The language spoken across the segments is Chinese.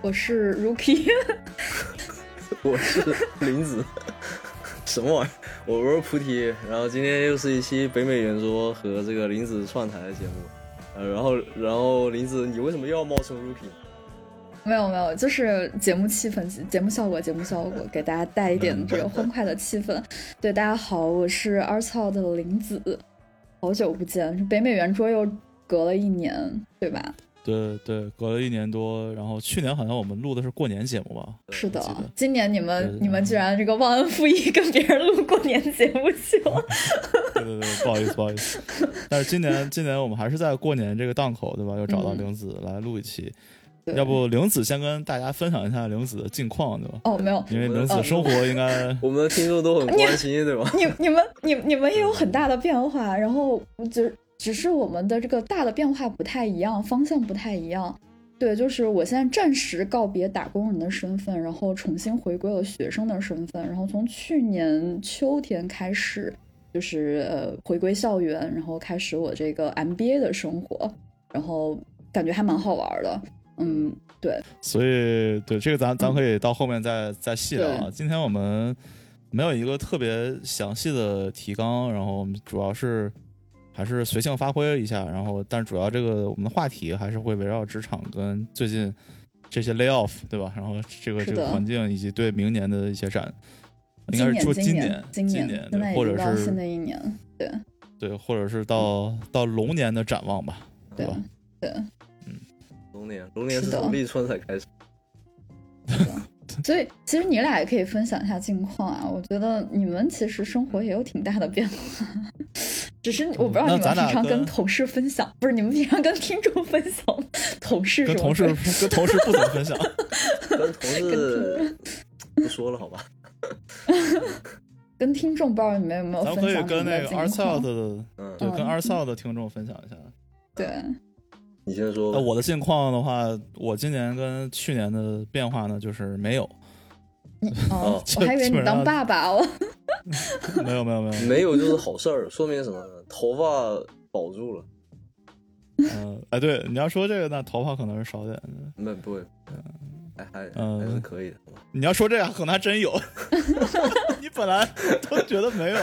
我是 Rookie 我是林子。什么玩意儿？我是菩提。然后今天又是一期北美圆桌和这个林子串台的节目。然后林子，你为什么又要冒充 Rookie？ 没有，就是节目气氛、节目效果，给大家带一点这个欢快的气氛。对，大家好，我是2号的林子，好久不见，北美圆桌又隔了1年，对吧？ 对，隔了1年多，然后去年好像我们录的是过年节目吧？ 是的，今年你们居然这个忘恩负义跟别人录过年节目去了。 对，不好意思。但是今年我们还是在过年这个档口，对吧？又找到玲子来录一期。要不玲子先跟大家分享一下玲子的近况，对吧？ 哦，没有， 因为玲子生活应该我们的听众都很关心，对吧？ 你们也有很大的变化，然后只是我们的这个大的变化不太一样，方向不太一样。对，就是我现在暂时告别打工人的身份，然后重新回归了学生的身份，然后从去年秋天开始，就是回归校园，然后开始我这个 MBA 的生活，然后感觉还蛮好玩的。对， 所以对这个咱可以到后面再细聊啊。今天我们没有一个特别详细的提纲，然后我们主要是还是随性发挥一下，然后但主要这个我们的话题还是会围绕职场跟最近这些 lay off， 对吧？然后这个环境以及对明年的一些展，应该是说今年，对，或者是新的一年， 对，或者是到龙年的展望吧，对吧？ 对。 龙年是从立春才开始。 所以其实你俩也可以分享一下近况啊，我觉得你们其实生活也有挺大的变化，只是我不知道你们平常跟同事分享，不是你们平常跟听众分享，同事跟同事不怎么分享， 跟同事不说了好吧。 跟听众不知道你们有没有分享，咱可以跟那个2South 的，对，跟2South的听众分享一下。 对。 你先说。 我的近况的话，我今年跟去年的变化呢，就是没有。 我还以为你当爸爸了。 没有就是好事儿，说明什么呢？头发保住了。 对，你要说这个，那头发可能是少点的。 不会，还是可以的。 你要说这个，可能还真有。你本来都觉得没有。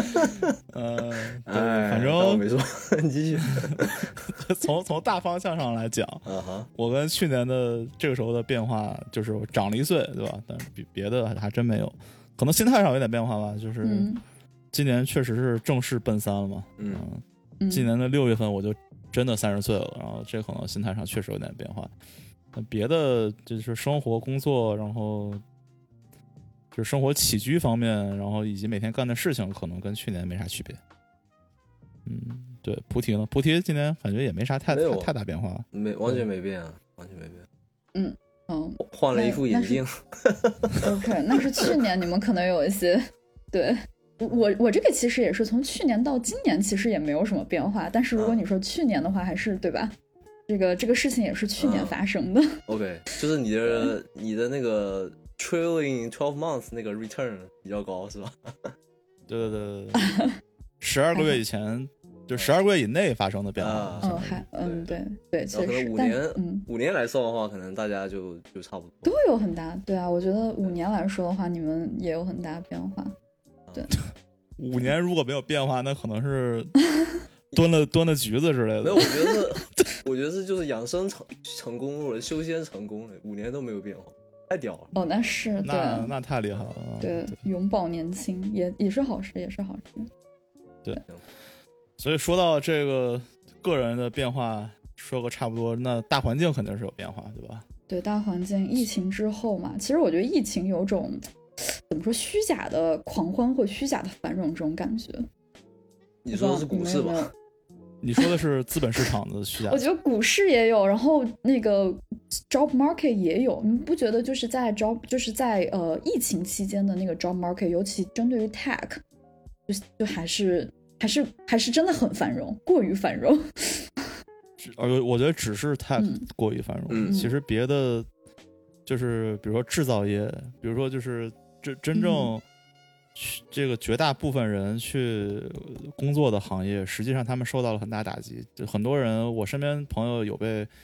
反正没说，你继续。 从大方向上来讲，我跟去年的这个时候的变化就是我长了1岁，对吧？但是别的还真没有，可能心态上有点变化吧。就是今年确实是正式奔3了嘛。今年的6月份我就真的30岁了，然后这可能心态上确实有点变化。别的就是生活工作，然后就是生活起居方面，然后以及每天干的事情可能跟去年没啥区别。对，菩提呢？菩提今年感觉也没啥太大变化， 完全没变啊，完全没变。换了一副眼镜。 OK， 那是去年你们可能有一些，对，我这个其实也是从去年到今年其实也没有什么变化，但是如果你说去年的话，还是对吧？这个事情也是去年发生的。 OK， 就是你的那个 trailing 12 months 那个 return 比较高是吧？ 对，12个月以前就12个月以内发生的变化。 对，确实。 可能5年来算的话，可能大家就差不多都有很大。对啊，我觉得5年来说的话，你们也有很大变化。对 ，5年如果没有变化，那可能是蹲了橘子之类的。 没有，我觉得是就是养生成功或者修仙成功了，5年都没有变化，太屌了。 那是对， 那太厉害了。 对，永葆年轻也是好事，也是好事。 对，所以说到这个个人的变化，说个差不多，那大环境肯定是有变化，对吧？ 对，大环境，疫情之后嘛，其实我觉得疫情有种怎么说虚假的狂欢或虚假的繁荣这种感觉。 你说的是股市吧？ 你说的是资本市场的虚假。 我觉得股市也有，然后那个 job market 也有，你不觉得就是在疫情期间的那个 job market， 尤其针对于 tech， 就还是真的很繁荣，过于繁荣。 我觉得只是 tech 过于繁荣，其实别的就是比如说制造业，比如说就是真正这个绝大部分人去工作的行业，实际上他们受到了很大打击。就很多人，我身边朋友有被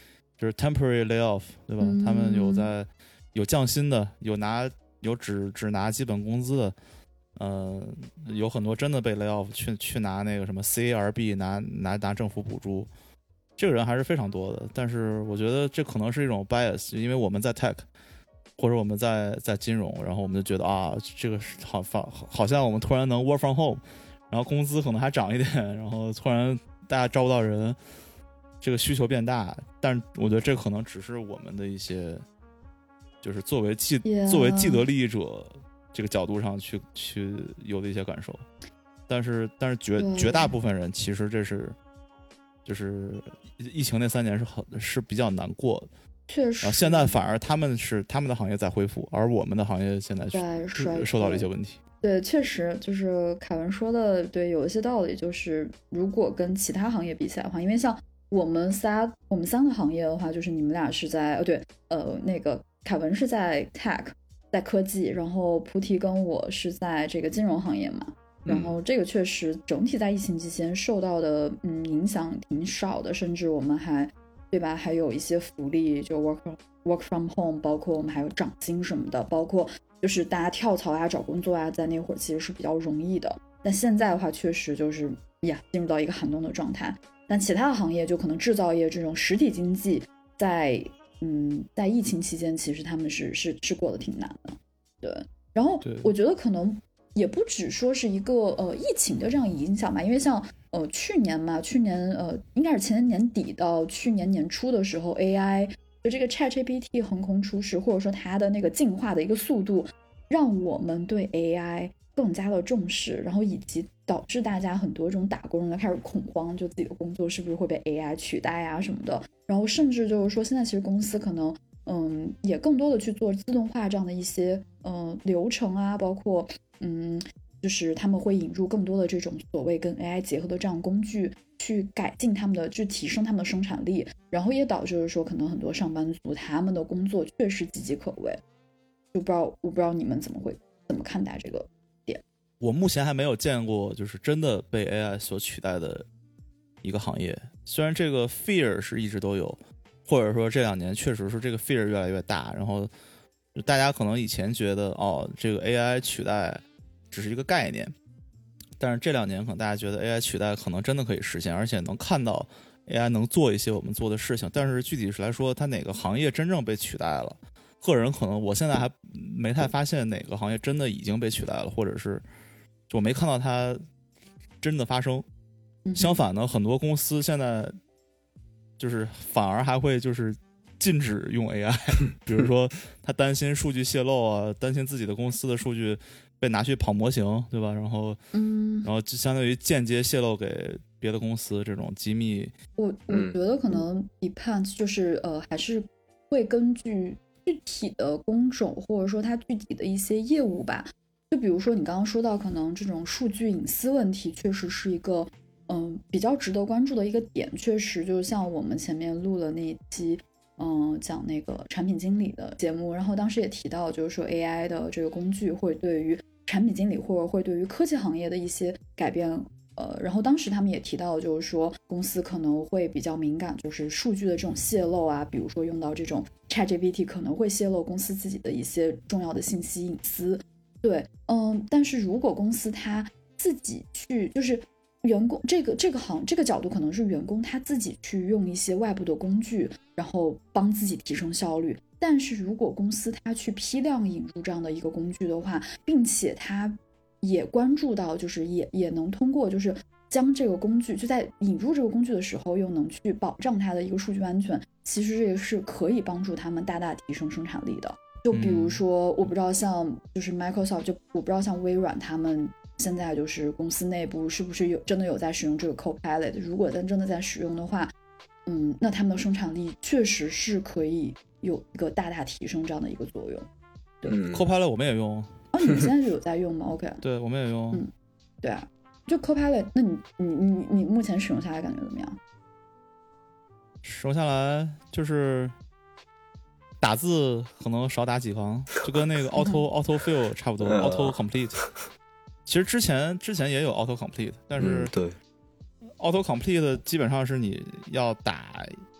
就是 temporary layoff， 对吧？他们有降薪的，有只拿基本工资的，有很多真的被 layoff 去拿那个什么 CARB 拿政府补助，这个人还是非常多的。但是我觉得这可能是一种 bias， 因为我们在 tech 或者我们在金融，然后我们就觉得啊，这个好像我们突然能 work from home， 然后工资可能还涨一点，然后突然大家招不到人，这个需求变大。但我觉得这可能只是我们的一些，就是作为既得利益者这个角度上去有的一些感受。但是绝大部分人其实这是就是疫情那3年是比较难过的。 确实， 现在反而他们的行业在恢复，而我们的行业现在受到了一些问题。 对，确实就是凯文说的对，有一些道理。就是如果跟其他行业比起来的话，因为像我们三个行业的话，就是你们俩是在那个凯文是在 tech 在科技，然后菩提跟我是在这个金融行业嘛。然后这个确实整体在疫情期间受到的影响挺少的，甚至我们还对吧，还有一些福利，就 work from home， 包括我们还有涨薪什么的，包括就是大家跳槽啊找工作啊，在那会儿其实是比较容易的。但现在的话确实就是进入到一个寒冬的状态。但其他的行业就可能制造业这种实体经济在疫情期间其实他们是过得挺难的。对，然后我觉得可能也不只说是一个疫情的这样影响吧，因为像去年应该是前年底到去年年初的时候 AI 就这个 ChatGPT 横空出世，或者说它的那个进化的一个速度让我们对 AI 更加的重视，然后以及导致大家很多这种打工人开始恐慌，就自己的工作是不是会被 AI 取代啊什么的。然后甚至就是说现在其实公司可能也更多的去做自动化这样的一些流程啊，包括就是他们会引入更多的这种所谓跟 AI 结合的这样工具，去改进他们的，去提升他们的生产力，然后也导致说可能很多上班族他们的工作确实岌岌可危。我不知道你们怎么看待这个点。 我目前还没有见过就是真的被 AI 所取代的一个行业，虽然这个 fear 是一直都有，或者说这2年确实是这个 fear 越来越大，然后大家可能以前觉得这个 AI 取代只是一个概念，但是这2年可能大家觉得 AI 取代可能真的可以实现，而且能看到 AI 能做一些我们做的事情。但是具体来说，它哪个行业真正被取代了，个人可能我现在还没太发现哪个行业真的已经被取代了，或者是就我没看到它真的发生。相反呢，很多公司现在就是反而还会就是禁止用 AI 比如说他担心数据泄露啊，担心自己的公司的数据被拿去跑模型，对吧？然后就相当于间接泄露给别的公司这种机密。 我觉得可能 depends， 就是还是会根据具体的工种或者说它具体的一些业务吧。就比如说你刚刚说到可能这种数据隐私问题确实是一个比较值得关注的一个点。确实就像我们前面录了那一期讲那个产品经理的节目，然后当时也提到就是说 AI 的这个工具会对于产品经理或者会对于科技行业的一些改变然后当时他们也提到就是说公司可能会比较敏感，就是数据的这种泄露啊，比如说用到这种 ChatGPT 可能会泄露公司自己的一些重要的信息隐私。对但是如果公司他自己去就是员工这个角度可能是员工他自己去用一些外部的工具然后帮自己提升效率，但是如果公司他去批量引入这样的一个工具的话，并且他也关注到就是也能通过就是将这个工具就在引入这个工具的时候又能去保障它的一个数据安全，其实这个是可以帮助他们大大提升生产力的。就比如说我不知道像就是 Microsoft 就我不知道像微软他们现在就是公司内部是不是真的有在使用这个 Copilot， 如果真的在使用的话那他们的生产力确实是可以有一个大大提升这样的一个作用。对 Copilot 我们也用你们现在就有在用吗？ OK 对我们也用对啊，就 Copilot 那你目前使用下来感觉怎么样？ 使用下来就是打字可能少打几行，就跟那个 autofill 差不多auto complete。 其实之前也有 auto complete， 但是对 auto complete 基本上是你要打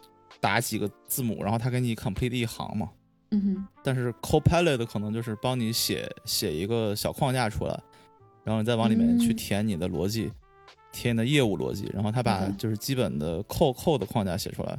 打几个字母，然后它给你 complete 一行嘛。但是 Copilot 可能就是帮你写一个小框架出来，然后你再往里面去填你的逻辑，填你的业务逻辑，然后它把就是基本的code的框架写出来。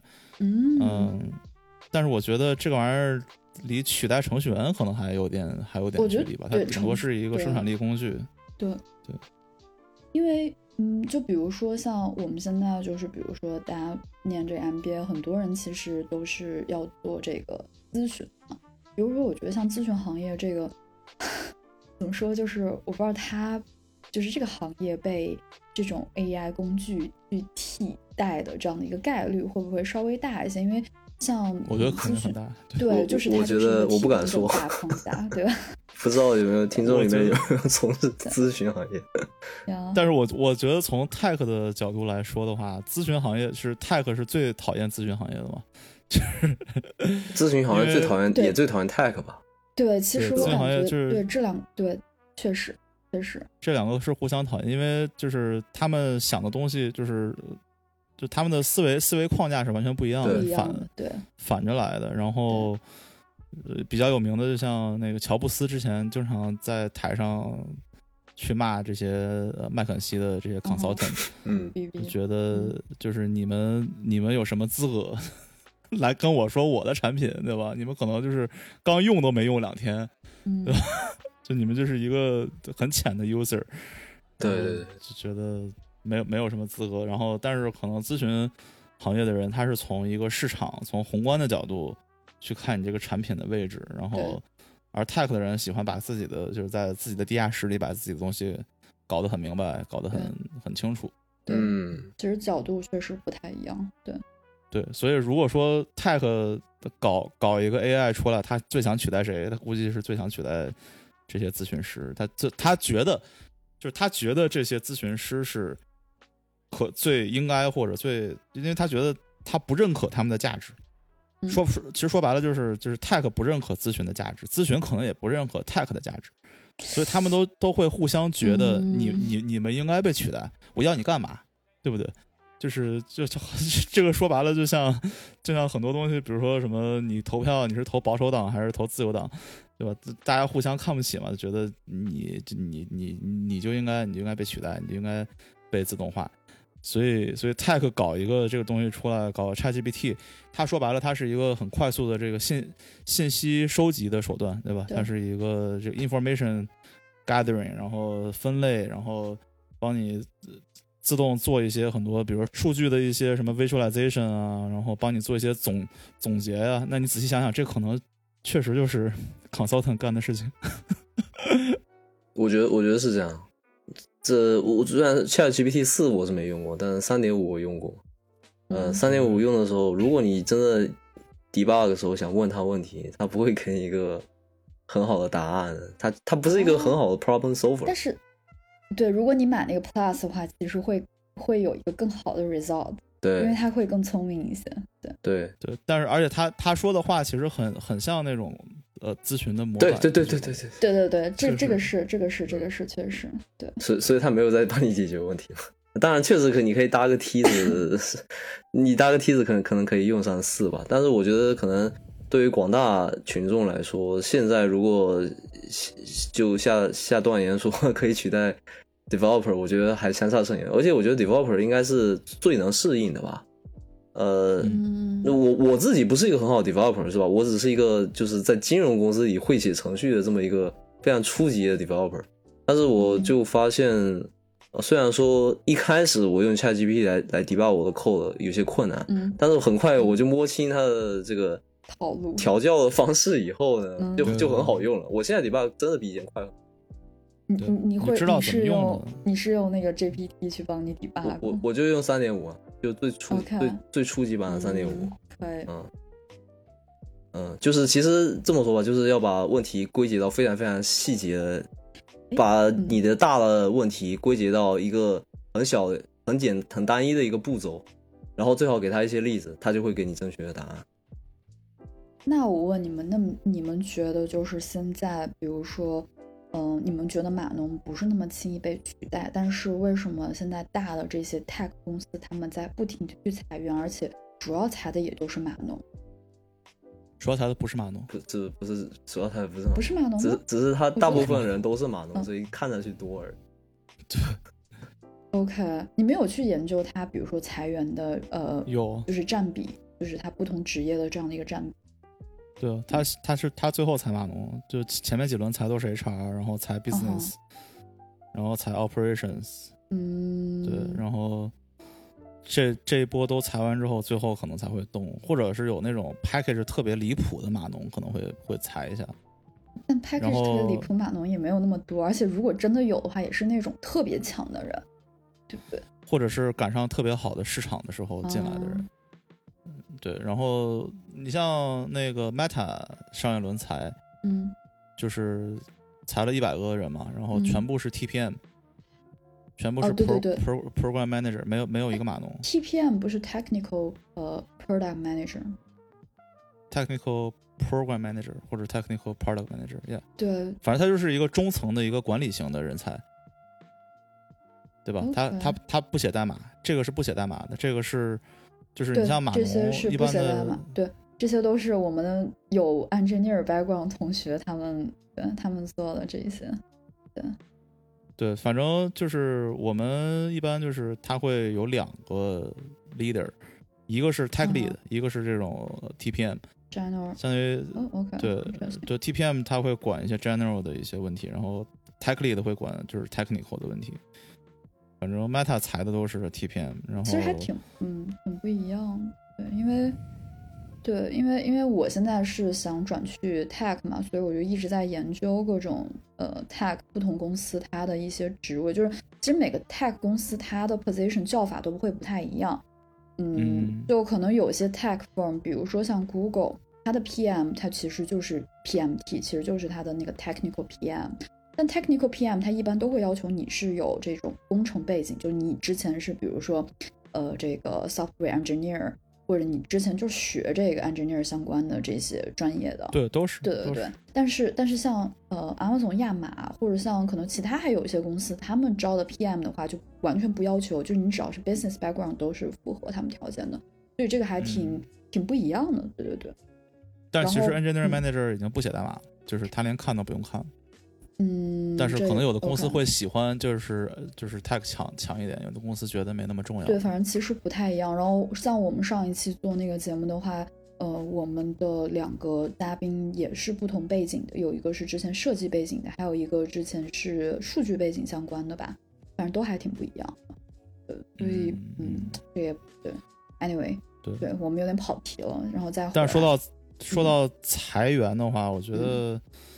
但是我觉得这个玩意儿离取代程序员可能还有点距离吧，它顶多是一个生产力工具。 对，因为就比如说像我们现在就是比如说大家念这个 MBA， 很多人其实都是要做这个咨询嘛。比如说我觉得像咨询行业这个怎么说，就是我不知道它就是这个行业被这种 AI 工具去替代的这样的一个概率会不会稍微大一些？因为像我觉得可能很大。 对，就是它觉得我不敢说大框架，对吧？ 不知道有没有听众里面有没有从事咨询行业？ 但是我觉得从 tech 的角度来说的话，咨询行业是 tech 是最讨厌咨询行业的嘛？ 咨询行业最讨厌也最讨厌 tech 吧？ 对，其实我感觉就是对这两对确实这两个是互相讨厌，因为就是他们想的东西就他们的思维框架是完全不一样的，反着来的。然后比较有名的就像那个乔布斯之前经常在台上去骂这些麦肯锡的这些 consultant， 觉得就是你们有什么资格来跟我说我的产品，对吧？你们可能就是刚用都没用2天，对吧？就你们就是一个很浅的 user， 对， 就觉得没有什么资格。然后，但是可能咨询行业的人，他是从一个市场、从宏观的角度去看你这个产品的位置，然后，而 tech 的人喜欢把自己的就是在自己的地下室里把自己的东西搞得很明白，搞得很清楚。 其实角度确实不太一样， 对，所以如果说 tech 搞一个 AI 出来，他最想取代谁？他估计是最想取代这些咨询师。他觉得这些咨询师是最应该或者因为他觉得他不认可他们的价值。其实说白了就是 tech 不认可咨询的价值，咨询可能也不认可 tech 的价值，所以他们都会互相觉得你们应该被取代，我要你干嘛，对不对？就这个说白了就像很多东西，比如说什么你投票你是投保守党还是投自由党，对吧？大家互相看不起嘛，就觉得你就应该被取代，你就应该被自动化。所以 tech 搞一个这个东西出来，搞 ChatGPT， 它说白了它是一个很快速的这个信息收集的手段，对吧？它是一个这个 information gathering， 然后分类，然后帮你自动做一些很多，比如说数据的一些什么 visualization 啊，然后帮你做一些总结啊。那你仔细想想，这可能确实就是 consultant 干的事情。 我觉得是这样。我虽然 ChatGPT 4我是没用过，但是 3.5 我用过。3.5 用的时候，如果你真的 debug 的时候想问他问题，他不会给你一个很好的答案，他不是一个很好的 problem solver。 但是对，如果你买那个 Plus 的话，其实会有一个更好的 result， 对， 因为他会更聪明一些。 对， 但是而且他说的话其实很像那种咨询的模板。 对，这个是确实对。 所以他没有在帮你解决问题嘛。当然确实你可以搭个梯子，你搭个梯子可能可以用上4吧，但是我觉得可能对于广大群众来说，现在如果就下断言说可以取代 developer， 我觉得还相差甚远。而且我觉得 developer 应该是最能适应的吧。我自己不是一个很好的 developer 是吧？我只是一个就是在金融公司里会写程序的这么一个非常初级的 developer。但是我就发现，虽然说一开始我用 ChatGPT 来 debug 我的 code 有些困难，但是很快我就摸清它的这个套路调教的方式以后呢，就很好用了。我现在 debug 真的比以前快。 你知道怎么用你是用那个 GPT 去帮你 debug？ 我就用 3.5 啊，就最初级版的 3.5。 可以。 就是其实这么说吧，就是要把问题归结到非常非常细节的，把你的大的问题归结到一个很小的、很单一的一个步骤，然后最好给他一些例子，他就会给你正确的答案。 那我问你们，那你们觉得就是现在，比如说，你们觉得码农不是那么轻易被取代，但是为什么现在大的这些 tech 公司他们在不停地去裁员，而且主要裁的也都是码农。 主要裁的不是码农， 不是主要裁的不是码农吗？ 只是他大部分人都是码农，所以看上去多而已。 对。 OK， 你没有去研究他，比如说裁员的有， 就是占比，就是他不同职业的这样的一个占比。 对，他最后裁码农，就前面几轮裁都是 HR， 然后裁 business，然后裁 operations， 对，然后这一波都裁完之后，最后可能才会动，或者是有那种 package 特别离谱的码农可能会裁一下。 但 package 特别离谱码农也没有那么多，而且如果真的有的话，也是那种特别强的人，对不对？ 或者是赶上特别好的市场的时候进来的人。对，然后你像那个 Meta 上一轮裁，就是裁了100个人嘛，然后全部是 TPM，全部是 program manager， 没有一个码农。 TPM 不是 technical product manager。technical program manager 或者 technical product manager， 对， 反正他就是一个中层的一个管理型的人才，对吧？ 他不写代码，这个是不写代码的，这个是就是你像码农这些是不写代码，对，这些都是我们有 engineer background 同学他们做的这一些， 对，反正就是我们一般就是他会有2个 leader， 一个是 tech lead，一个是这种 TPM。 General， 相当于 okay， 对 TPM 他会管一些 general 的一些问题，然后 tech lead 会管就是 technical 的问题。反正 Meta 裁的都是 TPM， 然后其实还挺很不一样。对，因为我现在是想转去 tech 嘛，所以我就一直在研究各种tech 不同公司它的一些职位，就是其实每个 tech 公司它的 position 叫法都会不太一样。就可能有一些 tech firm， 比如说像 Google， 它的 PM 它其实就是 PMT， 其实就是它的那个 technical PM。但 technical PM 它一般都会要求你是有这种工程背景，就是你之前是比如说这个 software engineer， 或者你之前就学这个 engineer 相关的这些专业的。 对，都是。 对。但是像Amazon 亚马或者像可能其他还有一些公司，他们招的 PM 的话就完全不要求，就是你只要是 business background 都是符合他们条件的，所以这个还挺不一样的。对。 但其实 engineer manager 已经不写代码，就是他连看都不用看。但是可能有的公司会喜欢就是 tech 强一点，有的公司觉得没那么重要。 对，反正其实不太一样。然后像我们上一期做那个节目的话，我们的2个嘉宾也是不同背景的，有一个是之前设计背景的，还有一个之前是数据背景相关的吧，反正都还挺不一样的。所以这也对 anyway 对我们有点跑题了，然后再但是说到裁员的话，我觉得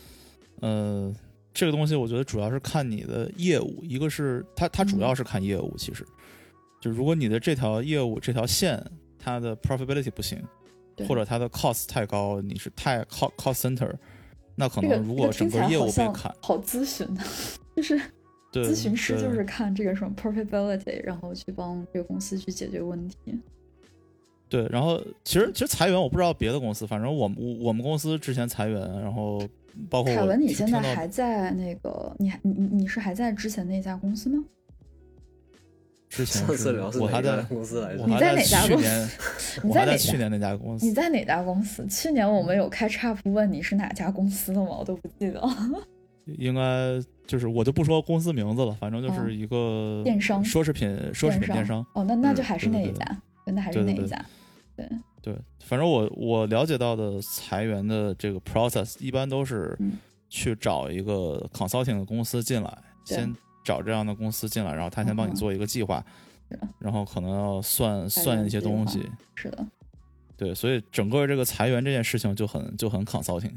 这个东西我觉得主要是看你的业务，一个是它主要是看业务，其实就如果你的这条业务这条线它的 profitability 不行，或者它的 cost 太高，你是太 cost center， 那可能如果整个业务被砍， 好咨询的，就是咨询师就是看这个什么 profitability， 然后去帮这个公司去解决问题。 对，然后其实裁员我不知道别的公司，反正我们公司之前裁员，然后包括凯文，你现在还在那个你是还在之前那家公司吗？ 之前我还在公司来着。 你在哪家公司？ 我还在去年那家公司。 你在哪家公司？去年我们有开插不问你是哪家公司的吗？我都不记得。 应该就是我就不说公司名字了，反正就是一个电商奢侈品电商。 哦，那就还是那一家，那还是那一家。 对，反正我了解到的裁员的这个 process 一般都是去找一个 consulting 的公司进来，先找这样的公司进来，然后他先帮你做一个计划，然后可能要算一些东西。 是的， 对，所以整个这个裁员这件事情就很 consulting。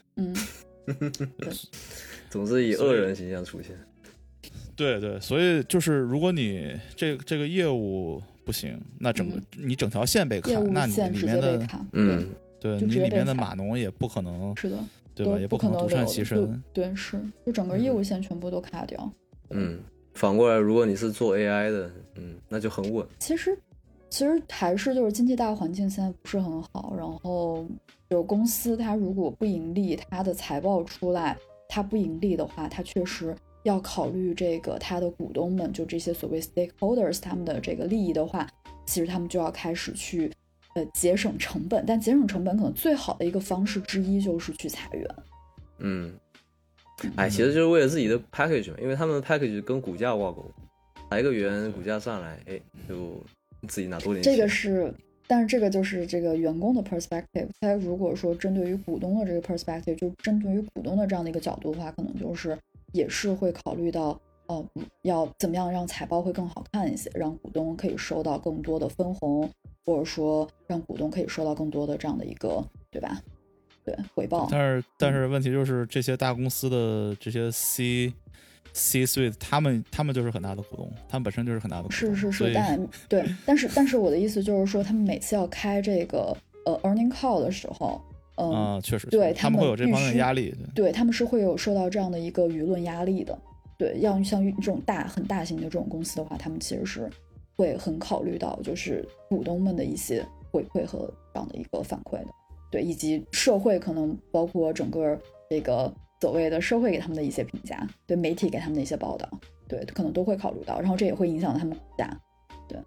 总是以恶人形象出现。 对，所以就是如果你这个业务不行，那你整条线被砍，那你里面的对你里面的码农也不可能， 是的， 对吧？也不可能独善其身。 对，是，就整个业务线全部都卡掉。 反过来，如果你是做 AI 的，那就很稳。 其实还是就是经济大环境现在不是很好，然后有公司它如果不盈利，它的财报出来，它不盈利的话，它确实要考虑这个他的股东们，就这些所谓 stakeholders 他们的这个利益的话，其实他们就要开始去节省成本，但节省成本可能最好的一个方式之一就是去裁员。 其实就是为了自己的 package 嘛，因为他们的 package 跟股价挂钩，裁个员股价上来，就自己拿多点钱。 但是这个就是这个员工的 perspective， 他如果说针对于股东的这个 perspective， 就针对于股东的这样的一个角度的话，可能就是也是会考虑到要怎么样让财报会更好看一些，让股东可以收到更多的分红，或者说让股东可以收到更多的这样的一个，对吧？对，回报。 但是问题就是这些大公司的这些 C-suite， 他们就是很大的股东，他们本身就是很大的股东。 是，但是我的意思就是说，他们每次要开这个earning call 的时候， 确实， 对他们会有这方面的压力， 对，他们是会有受到这样的一个舆论压力的。对，要像这种很大型的这种公司的话，他们其实是会很考虑到就是股东们的一些回馈和这样的一个反馈的。对，以及社会可能包括整个这个所谓的社会给他们的一些评价，对媒体给他们的一些报道，对，可能都会考虑到，然后这也会影响他们股价。对，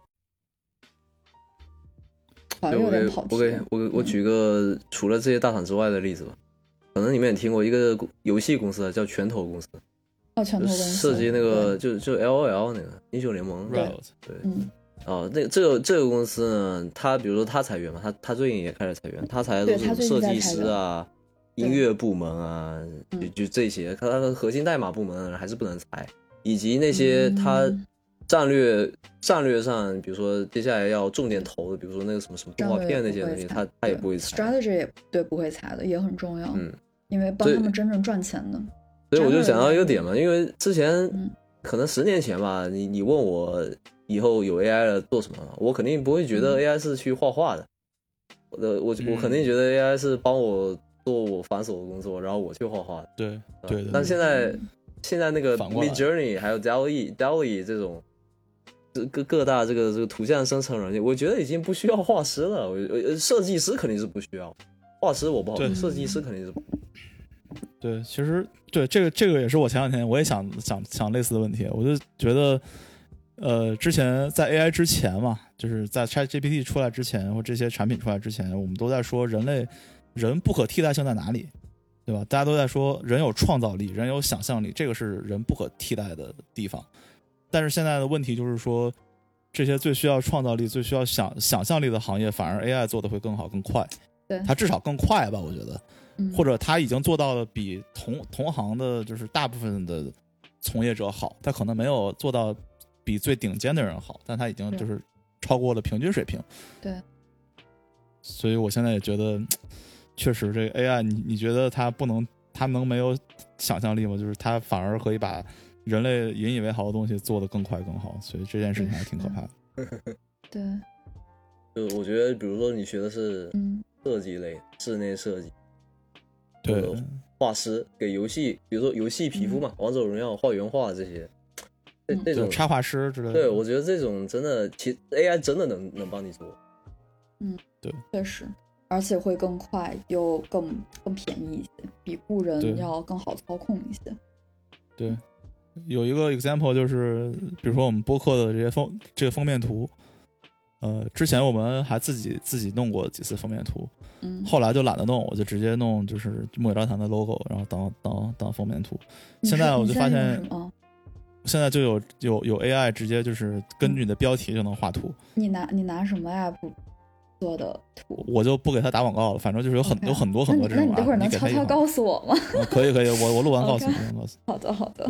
好像有点跑题。 我举个除了这些大厂之外的例子吧，可能你们也听过一个游戏公司叫拳头公司。 拳头公司设计那个就 LOL 那个英雄联盟。 对， 这个公司呢，他比如说他裁员嘛，他最近也开始裁员，他裁的都是设计师啊、音乐部门啊，就这些，他的核心代码部门还是不能裁，以及那些他战略上，比如说接下来要重点投的，比如说那个什么动画片那些东西，他也不会裁。 strategy 也对不会裁的，也很重要。因为帮他们真正赚钱的。 所以我就想到一个点嘛，因为之前可能10年前吧，你问我以后有 AI 了做什么，我肯定不会觉得 AI 是去画画的，我肯定觉得 AI 是帮我做我繁琐的工作，然后我去画画的。 对。 但现在那个 Midjourney 还有 DALL-E 这种各大这个图像生成软件，我觉得已经不需要画师了。设计师肯定是不需要，画师我不好说，设计师肯定是不。 对，其实对这个也是我前两天我也想类似的问题，我就觉得之前在 AI 之前嘛，就是在 ChatGPT 出来之前或这些产品出来之前，我们都在说人不可替代性在哪里，对吧？大家都在说人有创造力，人有想象力，这个是人不可替代的地方。但是现在的问题就是说，这些最需要创造力、最需要想象力的行业，反而 AI 做的会更好更快。 对， 它至少更快吧，我觉得。或者他已经做到了比同行的就是大部分的从业者好，他可能没有做到比最顶尖的人好，但他已经就是超过了平均水平。 对， 所以我现在也觉得确实这个 AI 你觉得它能没有想象力吗？就是它反而可以把人类引以为豪的东西做得更快更好，所以这件事情还挺可怕的。 对， 就我觉得比如说你学的是设计类，室内设计， 对， 画师给游戏，比如说游戏皮肤嘛，王者荣耀画原画这些，这种插画师之类的。 对，我觉得这种真的，其实 AI 真的能帮你做。 对， 确实，而且会更快又更便宜一些，比雇人要更好操控一些。 对，有一个 example 就是，比如说我们播客的这个封面图，之前我们还自己弄过几次封面图。后来就懒得弄，我就直接弄就是木有招谈的 logo， 然后当封面图。现在我就发现，现在就有 AI 直接就是根据你的标题就能画图。 你拿什么 app 做的图？ 我就不给他打广告了，反正就是有很多这种 app。 那你待会儿能悄悄告诉我吗？ 可以，我录完告诉你。 好的。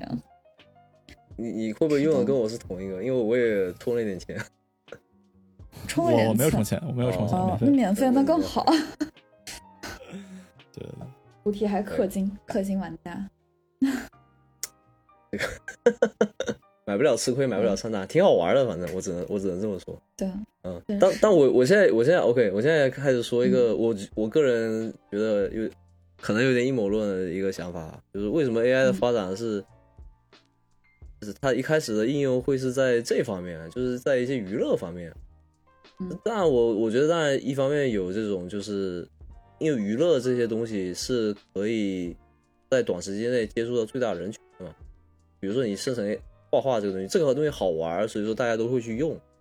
你会不会用的跟我是同一个？因为我也充了一点钱。 我没有充钱， 那免费那更好。 对， 菩提还氪金玩家。 买不了吃亏，买不了上当，挺好玩的，反正我只能这么说。 对， 但我现在 OK， 我现在开始说一个我个人觉得可能有点阴谋论的一个想法，就是为什么 AI 的发展就是它一开始的应用会是在这方面，就是在一些娱乐方面。当然我觉得当然一方面有这种，就是因为娱乐这些东西是可以在短时间内接触到最大人群的嘛。比如说你生成画画这个东西，这个东西好玩，所以说大家都会去用。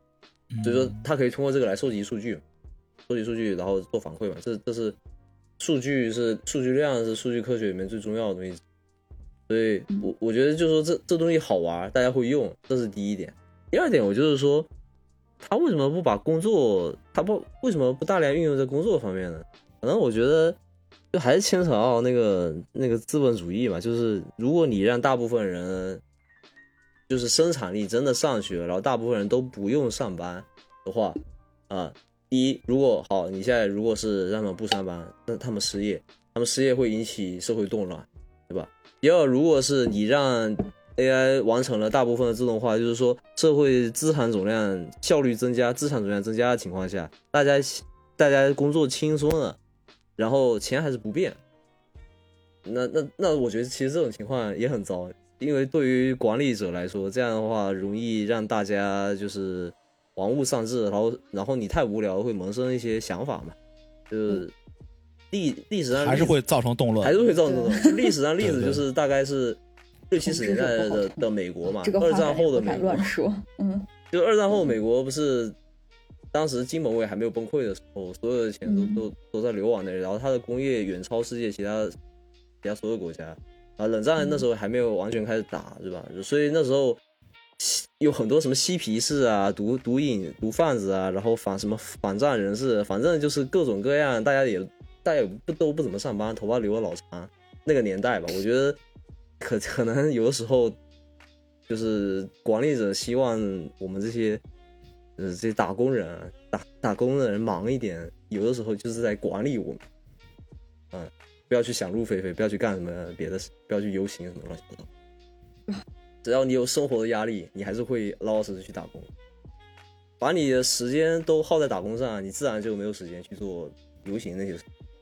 所以说他可以通过这个来收集数据，然后做反馈嘛。这是数据量是数据科学里面最重要的东西。所以我觉得就是说这东西好玩，大家会用，这是第一点。第二点，我就是说他为什么不把工作，为什么不大量运用在工作方面呢？可能我觉得就还是牵扯到那个资本主义嘛，就是如果你让大部分人就是生产力真的上去了，然后大部分人都不用上班的话第一，如果好，你现在如果是让他们不上班，那他们失业会引起社会动乱，对吧？第二，如果是你让 AI 完成了大部分的自动化，就是说社会资产总量效率增加，资产总量增加的情况下，大家工作轻松了，然后钱还是不变，那我觉得其实这种情况也很糟，因为对于管理者来说，这样的话容易让大家就是玩物丧志，然后你太无聊会萌生一些想法嘛，就是历史上还是会造成动乱， 历史上例子就是大概是60、70年代的美国嘛，二战后的美国，就二战后美国不是当时金本位还没有崩溃的时候，所有的钱都在流往那里，然后它的工业远超世界其他所有国家冷战那时候还没有完全开始打，对吧？所以那时候有很多什么嬉皮士啊、毒贩子啊，然后反战人士，反正就是各种各样，大家也都不怎么上班，头发留的老长，那个年代吧，我觉得可能有的时候就是管理者希望我们这些打工人打工的人忙一点，有的时候就是在管理我们，不要去想入非非，不要去干什么别的事，不要去游行什么乱七八糟。只要你有生活的压力，你还是会老老实实去打工。把你的时间都耗在打工上，你自然就没有时间去做游行那些事。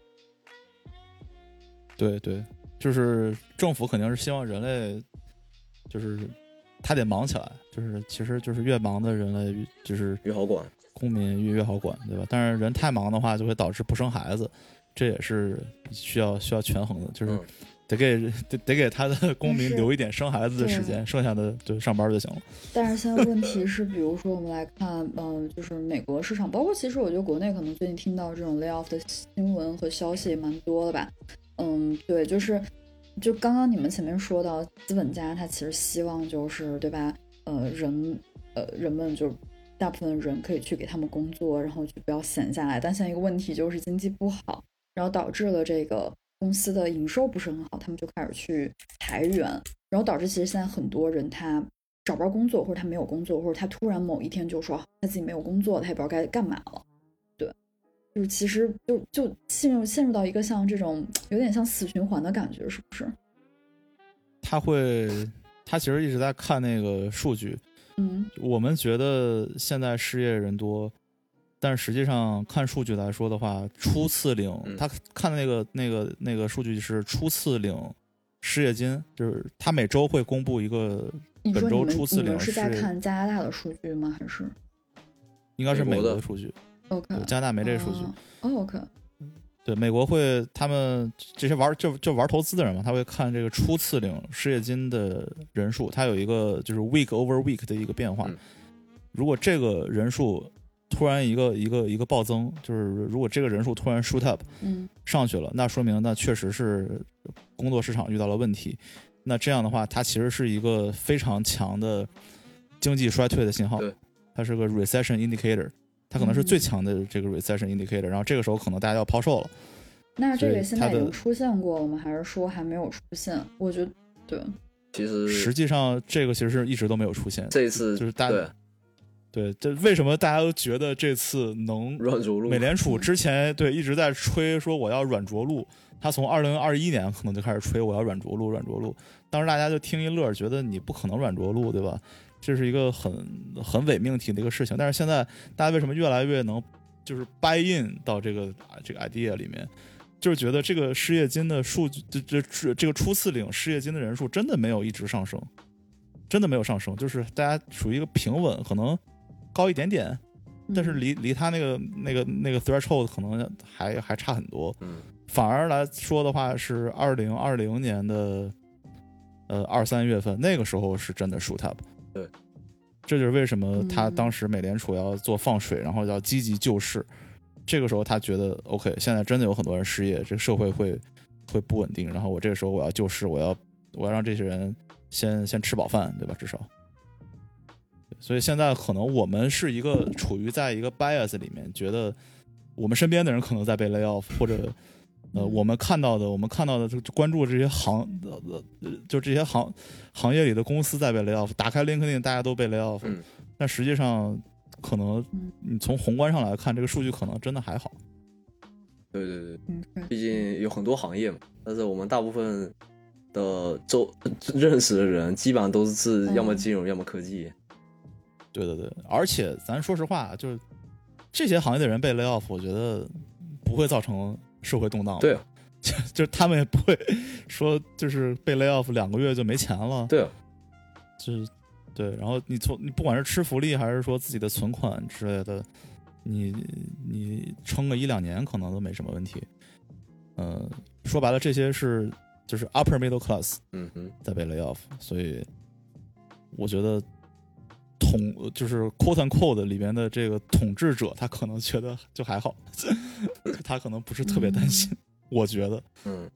对，就是政府肯定是希望人类，就是他得忙起来，就是其实就是越忙的人类就是越好管， 公民越好管，对吧？但是人太忙的话，就会导致不生孩子，这也是需要权衡的，就是得给他的公民留一点生孩子的时间，剩下的就上班就行了。 但是现在问题是，比如说我们来看，就是美国市场，包括其实我觉得国内可能最近听到这种 layoff 的新闻和消息也蛮多的吧。对，就刚刚你们前面说到，资本家他其实希望就是对吧，人们就大部分人可以去给他们工作，然后就不要闲下来。但现在一个问题就是经济不好，然后导致了这个公司的营收不是很好，他们就开始去裁员，然后导致其实现在很多人他找不着工作，或者他没有工作，或者他突然某一天就说他自己没有工作，他也不知道该干嘛了。对，就是其实就陷入到一个像这种有点像死循环的感觉，是不是？ 他其实一直在看那个数据，我们觉得现在失业人多，但是实际上看数据来说的话，初次领他看的那个数据是初次领失业金，就是他每周会公布一个本周初次领失业金。你们是在看加拿大的数据吗？还是应该是美国的数据 ？OK， 加拿大没这个数据。 OK。 对，美国会他们这些玩投资的人嘛，他会看这个初次领失业金的人数，他有一个就是 week over week 的一个变化。如果这个人数突然一个暴增，就是如果这个人数突然 shoot up 上去了，那说明那确实是工作市场遇到了问题。那这样的话，它其实是一个非常强的经济衰退的信号，它是个 recession indicator。它可能是最强的这个 recession indicator，然后这个时候可能大家要抛售了。 那这个现在已经出现过了吗？还是说还没有出现？我觉得对， 其实实际上这个其实是一直都没有出现。 这一次就是大家对，这为什么大家都觉得这次能软着陆？ 美联储之前一直在吹说我要软着陆，他从2021年可能就开始吹我要软着陆。当时大家就听一乐，觉得你不可能软着陆，对吧？这是一个很伪命题的一个事情，但是现在大家为什么越来越能就是 buy in 到这个 idea 里面，就是觉得这个失业金的数据，这个初次领失业金的人数真的没有一直上升，真的没有上升，就是大家属于一个平稳，可能高一点点，但是离他那个 threshold 可能还差很多。反而来说的话，是2020年的23月份，那个时候是真的 shoot up。 对， 这就是为什么他当时美联储要做放水，然后要积极救市。这个时候他觉得 OK， 现在真的有很多人失业，这个社会会不稳定，然后我这个时候我要救市，我要让这些人先吃饱饭，对吧？至少。所以现在可能我们是处于在一个 bias 里面，觉得我们身边的人可能在被 lay off， 或者我们看到的就关注这些就这些行业里的公司在被 lay off， 打开 LinkedIn 大家都被 lay off，但实际上可能你从宏观上来看，这个数据可能真的还好。 对对对，毕竟有很多行业嘛，但是我们大部分的认识的人基本上都是要么金融要么科技。 对对对，而且咱说实话，就是这些行业的人被 lay off， 我觉得不会造成社会动荡。 对， 就是他们也不会说就是被 lay off 2个月就没钱了。 对， 就是对，然后你不管是吃福利还是说自己的存款之类的，你撑个1-2年可能都没什么问题。说白了，这些就是 upper middle class， 在被 lay off， 所以我觉得就是 quote unquote 里面的这个统治者，他可能觉得就还好，他可能不是特别担心，我觉得，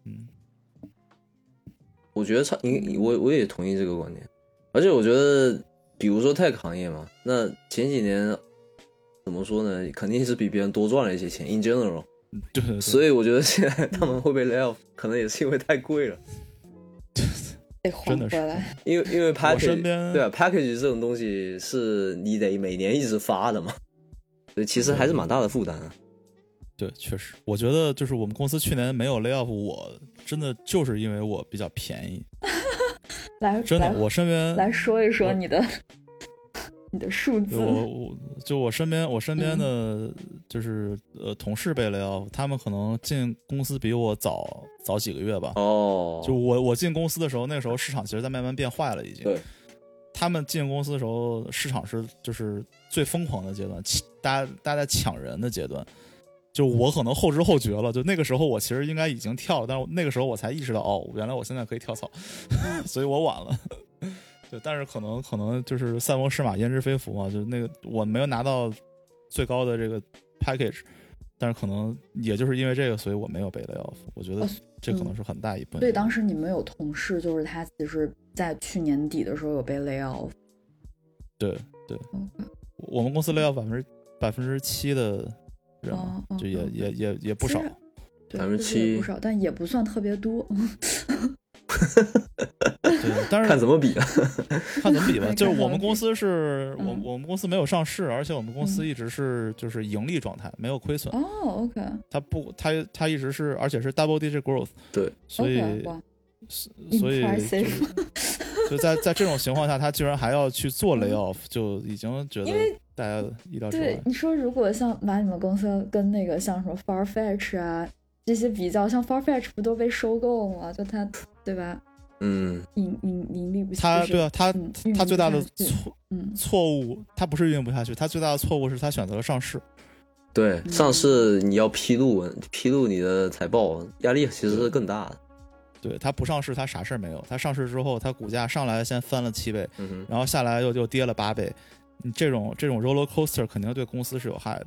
我觉得我也同意这个观点，而且我觉得，比如说 tech 行业嘛，那前几年怎么说呢，肯定是比别人多赚了一些钱 ，in general， 对对对， 所以我觉得现在他们会被 lay off， 可能也是因为太贵了。 真的是， 因为 package 对啊 ，package 这种东西是你得每年一直发的嘛，所以其实还是蛮大的负担啊。 对，确实，我觉得就是我们公司去年没有 lay off， 我真的就是因为我比较便宜。真的，我身边来说一说你的数字。 我身边的就是同事被 lay off， 他们可能进公司比我早几个月吧。就我进公司的时候，那个时候市场其实在慢慢变坏了已经。 对。 他们进公司的时候，市场是就是最疯狂的阶段，大家在抢人的阶段。就我可能后知后觉了，就那个时候我其实应该已经跳了，但是那个时候我才意识到，原来我现在可以跳槽，所以我晚了。对，但是可能就是塞翁失马焉知非福嘛，就那个我没有拿到最高的这个 package， 但是可能也就是因为这个，所以我没有被 lay off。我觉得这可能是很大一部分。 所以当时你们有同事，就是他其实在去年底的时候有被 lay off。 对对，我们公司 lay off 7%的人，就也不少 ，7% 不少，但也不算特别多。 对，但是看怎么比吧，就是我们公司我们公司没有上市，而且我们公司一直是就是盈利状态，没有亏损。 OK。 它一直是，而且是 double digit growth。 对， 所以就在这种情况下，他居然还要去做 lay off，就已经觉得大家意料之外。 对，你说如果像把你们公司跟那个像什么 Farfetch 啊这些比较，像 Farfetch 不都被收购了吗？就它，对吧？盈利不下去。 对啊，他最大的错误，他不是运营不下去，他最大的错误是他选择了上市。 对，上市你要披露你的财报，压力其实是更大的。 对，他不上市，他啥事儿没有。他上市之后，他股价上来先翻了7倍，然后下来又跌了8倍。你这种 roller coaster 肯定对公司是有害的。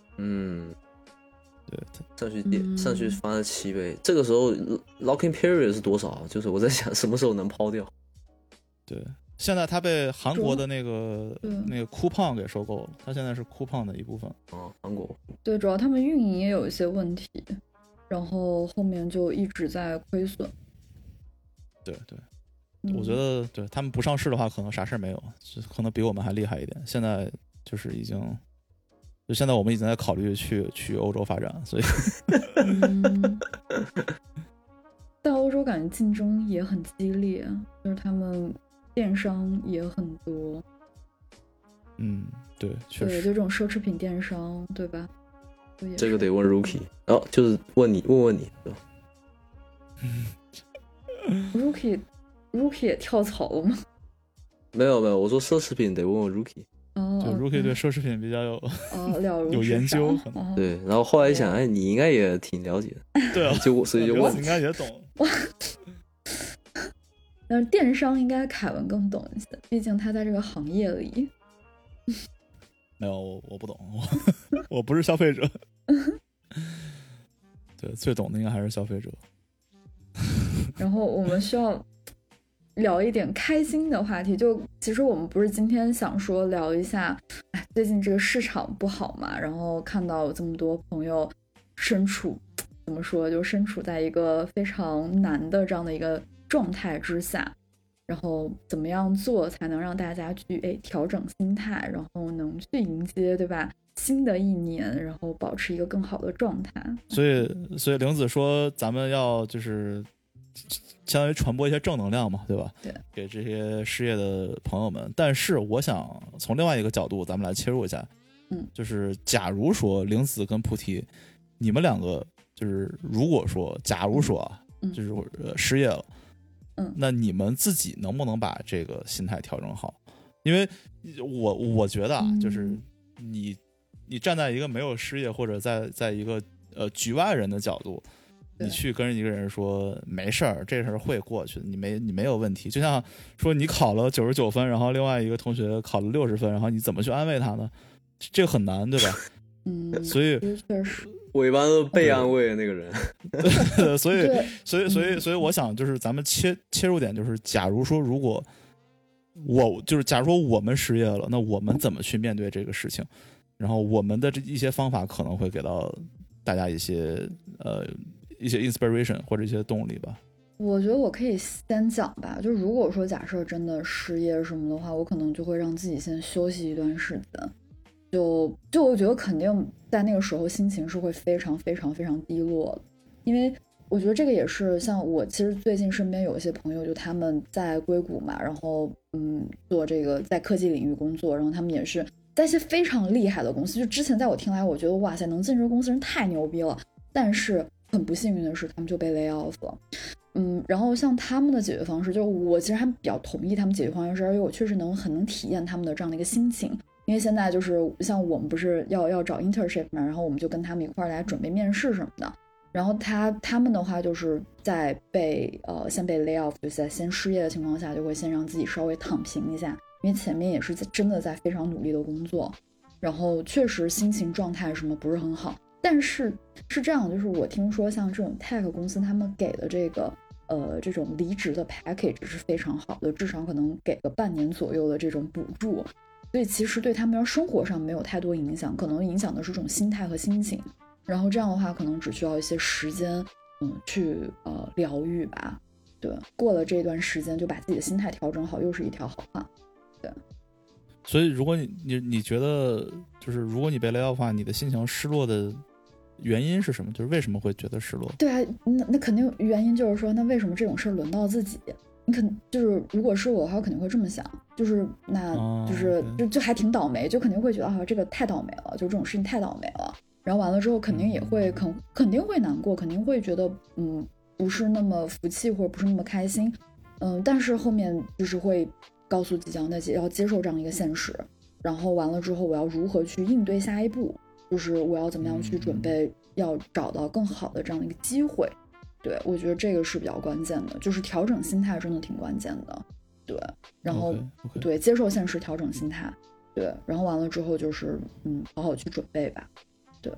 对，上去翻了7倍，这个时候 locking period 是多少？就是我在想什么时候能抛掉。 对，现在他被韩国的那个Coupang给收购了，他现在是 Coupang 的一部分。 韩国。 对，主要他们运营也有一些问题，然后后面就一直在亏损。 对对，我觉得对他们不上市的话，可能啥事儿没有，可能比我们还厉害一点。现在就是现在我们已经在考虑去欧洲发展，所以在欧洲感觉竞争也很激烈，就是他们电商也很多。 对，确实， 对，就这种奢侈品电商，对吧？ 这个得问 Rookie， 就是问你，对吧 ？Rookie 也跳槽了吗？ 没有，我说奢侈品得问 Rookie。 就 Rookie 对奢侈品比较有研究， 对，然后后来想，你应该也挺了解的， 对啊， 所以就问， 应该也懂。 但是电商应该凯文更懂一些，毕竟他在这个行业里。 没有，我不懂，我不是消费者。对，最懂的应该还是消费者。 然后我们需要聊一点开心的话题，就其实我们不是今天想说聊一下，最近这个市场不好嘛，然后看到有这么多朋友身处怎么说，就身处在一个非常难的这样的一个状态之下，然后怎么样做才能让大家去调整心态，然后能去迎接，对吧？新的一年，然后保持一个更好的状态。 所以玲子说咱们要就是相当于传播一些正能量嘛，对吧？ 对， 给这些失业的朋友们。但是我想从另外一个角度咱们来切入一下，就是假如说玲子跟菩提你们两个就是如果说假如说啊，就是失业了，那你们自己能不能把这个心态调整好？因为我觉得啊，就是你站在一个没有失业或者在一个局外人的角度，你去跟一个人说没事儿，这事儿会过去的，你没有问题。就像说你考了99分，然后另外一个同学考了60分，然后你怎么去安慰他呢？这个很难，对吧？所以确实， 我一般都被安慰的那个人。 所以我想就是咱们切入点就是，假如说假如说我们失业了，那我们怎么去面对这个事情？然后我们的这一些方法可能会给到大家一些 inspiration 或者一些动力吧。 我觉得我可以先讲吧，就如果说假设真的失业什么的话，我可能就会让自己先休息一段时间。就我觉得肯定在那个时候心情是会非常非常非常低落的，因为我觉得这个也是像我其实最近身边有一些朋友，就他们在硅谷嘛，然后做这个在科技领域工作，然后他们也是在一些非常厉害的公司，就之前在我听来我觉得哇塞能进这个公司人太牛逼了，但是很不幸运的是他们就被 lay off 了。然后像他们的解决方式，就我其实还比较同意他们解决方式，而且我确实很能体验他们的这样的一个心情。因为现在就是像我们不是要找 internship 嘛，然后我们就跟他们一块儿来准备面试什么的。然后他们的话就是在先被 lay off， 就是在先失业的情况下，就会先让自己稍微躺平一下，因为前面也是真的在非常努力的工作，然后确实心情状态什么不是很好。但是是这样，就是我听说像这种 tech 公司他们给的这种离职的 package 是非常好的，至少可能给个半年左右的这种补助。所以其实对他们生活上没有太多影响，可能影响的是这种心态和心情。然后这样的话，可能只需要一些时间，去疗愈吧。对，过了这段时间就把自己的心态调整好，又是一条好汉。对。 所以如果你觉得就是如果你被 lay off 的话，你的心情失落的原因是什么？就是为什么会觉得失落？ 对啊，那肯定原因就是说，那为什么这种事轮到自己？你就是如果是我的话，我肯定会这么想，就是那就是就还挺倒霉，就肯定会觉得这个太倒霉了，就这种事情太倒霉了。然后完了之后，肯定也会肯定会难过，肯定会觉得不是那么服气或者不是那么开心，但是后面就是会告诉自己要接受这样一个现实，然后完了之后我要如何去应对下一步，就是我要怎么样去准备，要找到更好的这样的一个机会。对，我觉得这个是比较关键的，就是调整心态真的挺关键的。对，然后对，接受现实，调整心态。对，然后完了之后就是好好去准备吧。对，